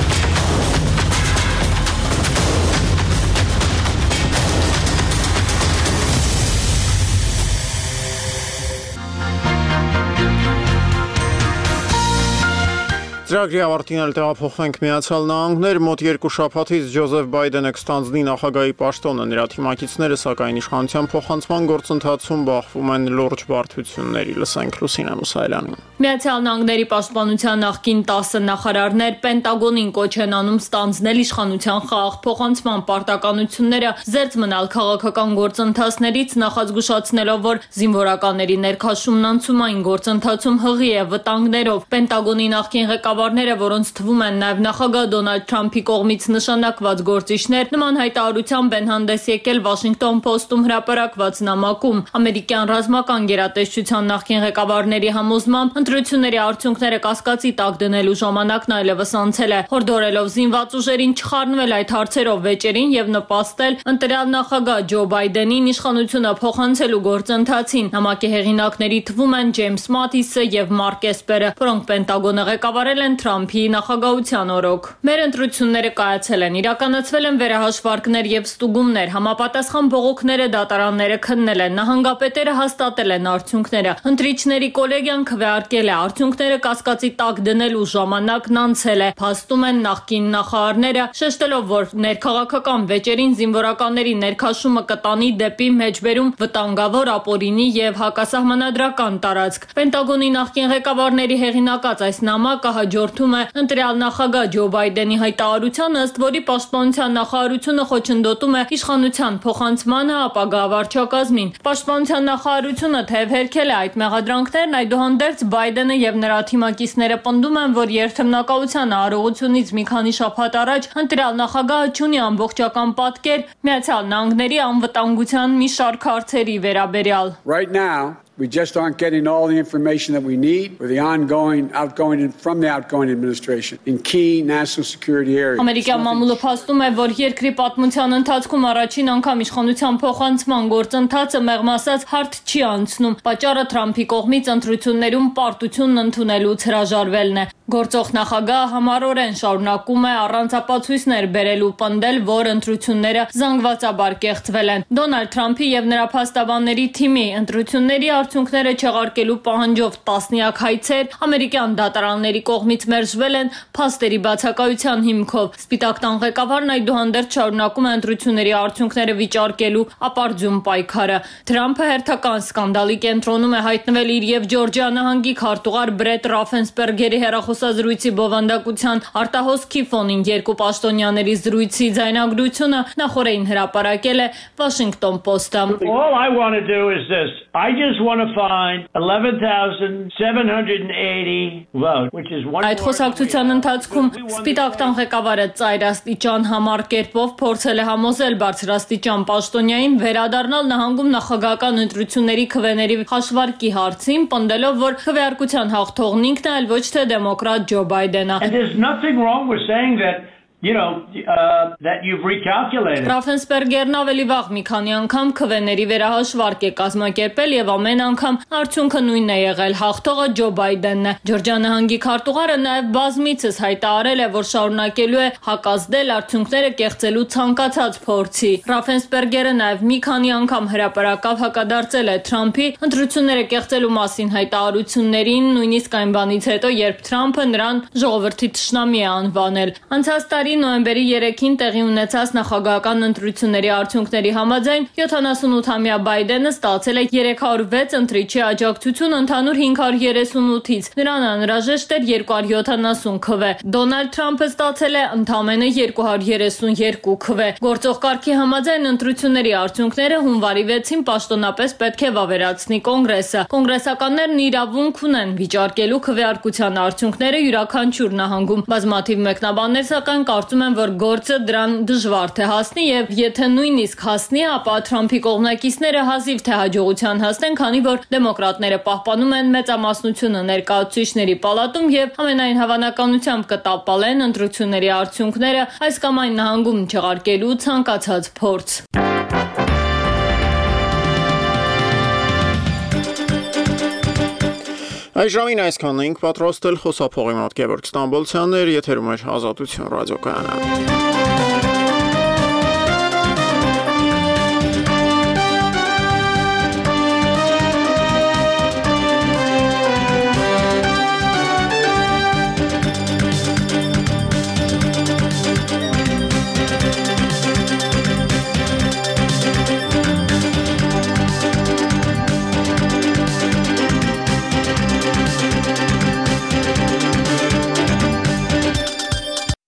Ծրագրի ավարտին էլ տեղափոխվենք Միացյալ Նահանգներ, մոտ երկու շաբաթից Ջոզեֆ Բայդենը կստանձնի նախագահի պաշտոնը, նրա թիմակիցները սակայն իշխանության փոխանցման գործընթացում բախվում են լուրջ բարդությունների։ Լսենք Լուսինե Մուսայելյանին։ Միացյալ Նահանգների պաշտպանության նախկին տասը նախարարներ Պենտագոնին կոչ են անում ստանձնել իշխանության խաղաղ փոխանցման պարտականությունները, զերծ մնալ քաղաքական գործընթացներից, նախազգուշացնելով, որ զինվորականների ներքաշումն անցումային գործընթացում հղի է վտանգներով։ Պենտագոնի նախկին ղեկավարները, որոնց թվում են նաև նախագահ Դոնալդ Թրամփի կողմից նշանակված գործիչներ, նման հայտարարությամբ են հանդես եկել Washington Post-ում հրապարակված նամակում։ Ամերիկյան ռազմական գերատեսչության նախկին ղեկավարների համոզմամբ ընտրությունների արդյունքները կասկածի տակ դնելու ժամանակն այլևս անցել է, հորդորելով զինված ուժերին չխառնվել այդ հարցերով վեճերին եւ նպաստել ընտրյալ նախագահ Ջո Բայդենին իշխանությունը փոխանցելու գործընթացին։ Նամակի հեղինակների թվում են Ջեյմս Մաթիսը եւ Մարկ Էսպերը, որոնք Պենտագոնը ղեկավարել են Թրամփի նախագահության օրոք։ Մեր ընտրությունները կայացել են, իրականացվել են վերահաշվարկներ եւ ստուգումներ, համապատասխան բողոքները դատարանները քննել են, նահանգապետերը հաստատել են արդյունքները, ընտրիչների կոլեգիան քվեարկել է, արդյունքները կասկածի տակ դնելու ժամանակն անցել է, փաստում են նախկին նախարարները, շեշտելով, որ ներքաղաքական վեճերին զինվորականների ներքաշումը կտանի դեպի մեջբերում վտանգավոր ապօրինի եւ հակասահմանադրական տարածք։ Պենտագոնի նախկին ղեկավարների հեղինակած այս նամակը հաջորդում է ընտրյալ նախագահ Ջո Բայդենի հայտարարությանը, ըստ որի պաշտպանության նախարարությունը խոչընդոտում է իշխանության փոխանցմանը ապագա վարչակազմին։ Պաշտպանության նախարարությունը թեև հերքել է այդ մեղադրանքներն, այդուհանդերձ Բայդենը եւ նրա թիմակիցները պնդում են, որ երթմնակալության արարողությունից մի քանի շաբաթ առաջ ընտրյալ նախագահը չունի ամբողջական պատկեր Միացյալ Նահանգների անվտանգության մի շարք հարցերի վերաբերյալ։ Right now we just aren't getting all the information that we need for the ongoing, outgoing, and from the outgoing administration in key national security areas. Ամերիկյան մամուլը փաստում է, որ երկրի պատմության ընթացքում առաջին անգամ իշխանության փոխանցման գործընթացը մեղմ ասած հարթ չի անցնում։ Պատճառը Թրամփի կողմից ընտրություններում պարտությունն ընդունելուց հրաժարվելն է։ Գործող նախագահը համառորեն շարունակում է առանց ապացույցներ բերելու պնդել, որ ընտրությունները զանգվածաբար կեղծվել են։ Դոնալդ Թրամփի եւ նրա փաստաբանների թիմի ընտրությունների արդյունքները չեղարկելու պահանջով տասնյակ հայցեր ամերիկյան դատարանների կողմից մերժվել են փաստերի բացակայության հիմքով։ Սպիտակ տան ղեկավարն այդուհանդերձ շարունակում է ընտրությունների արդյունքները վիճարկելու ապարդյուն պայքարը։ Թրամփը հերթական սկանդալի կենտրոնում է հայտնվել իր եւ Ջորջիա նահանգի քարտուղար Բրետ Ռաֆենսբերգերի հեռախոս հեռախոսազրույցի բովանդակության արտահոսքի ֆոնին երկու պաշտոնյաների զրույցի ձայնագրությունը նախորդին հրապարակել է Washington Post-ը։ All I want to do is this. I just want to find eleven thousand seven hundred eighty votes, which is one. Այդ խոսակցության ընթացքում Սպիտակ տան ղեկավարը ծայրաստիճան համար կերպով փորձել է համոզել բարձրաստիճան պաշտոնյային վերադառնալ նահանգում նախագահական ընտրությունների քվեների հաշվարկի հարցին, պնդելով, որ քվեարկության հաղթողն ինքն է, այլ ոչ թե դեմոկրատ Ջո Բայդենը։ And there's nothing wrong with saying that. You know, uh, that you've recalculated. Ռաֆենսբերգերն ավելի վաղ մի քանի անգամ քվեների վերահաշվարկ է կազմակերպել եւ ամեն անգամ արդյունքը նույնն է եղել, հաղթողը Ջո Բայդենն է։ Ջորջիա նահանգի քարտուղարը նաեւ բազմիցս հայտարարել է, որ շարունակելու է հակազդել արդյունքները կեղծելու ցանկացած փորձի։ Ռաֆենսբերգերը նաեւ մի քանի անգամ հրապարակավ հակադարձել է Թրամփի ընտրությունները կեղծելու մասին հայտարարություններին, նույնիսկ այն բանից հետո, երբ Թրամփը նրան ժողովրդի թշնամի է անվանել։ Անցած տարի նոյեմբերի երեքին տեղի ունեցած նախագահական ընտրությունների արդյունքների համաձայն յոթանասունութամյա Բայդենը ստացել է երեք հարյուր վեց ընտրիչի աջակցություն ընդհանուր հինգ հարյուր երեսունութից։ Նրան անհրաժեշտ էր երկու հարյուր յոթանասուն քվե։ Դոնալդ Թրամփը ստացել է ընդամենը երկու հարյուր երեսունյոթ քվե։ Գործող կարգի համաձայն ընտրությունների արդյունքները հունվարի վեցին պաշտոնապես պետք է վավերացնի կոնգրեսը։ Կոնգրեսականներն իրավունք ունեն վիճարկելու քվեարկության արդյունքները յուրաքանչյուր նահանգում։ Բազմաթիվ մեկնաբաններ սակայն կարծում եմ, որ գործը դրան դժվար թե հասնի եւ եթե նույնիսկ հասնի, ապա Թրամփի կողմնակիցները հազիվ թե հաջողության հասնեն, քանի որ դեմոկրատները պահպանում են մեծամասնությունը ներկայացուցիչների պալատում եւ ամենայն հավանականությամբ կտապալեն ընտրությունների արդյունքները այս կամ այն նահանգում չեղարկելու ցանկացած փորձ։ Այս ժամին այսքանն ենք պատրաստել խոսափողի մոտ Գևորգ Ստամբոլցյանն էր, եթերում էր Ազատություն ռադիոկայանը։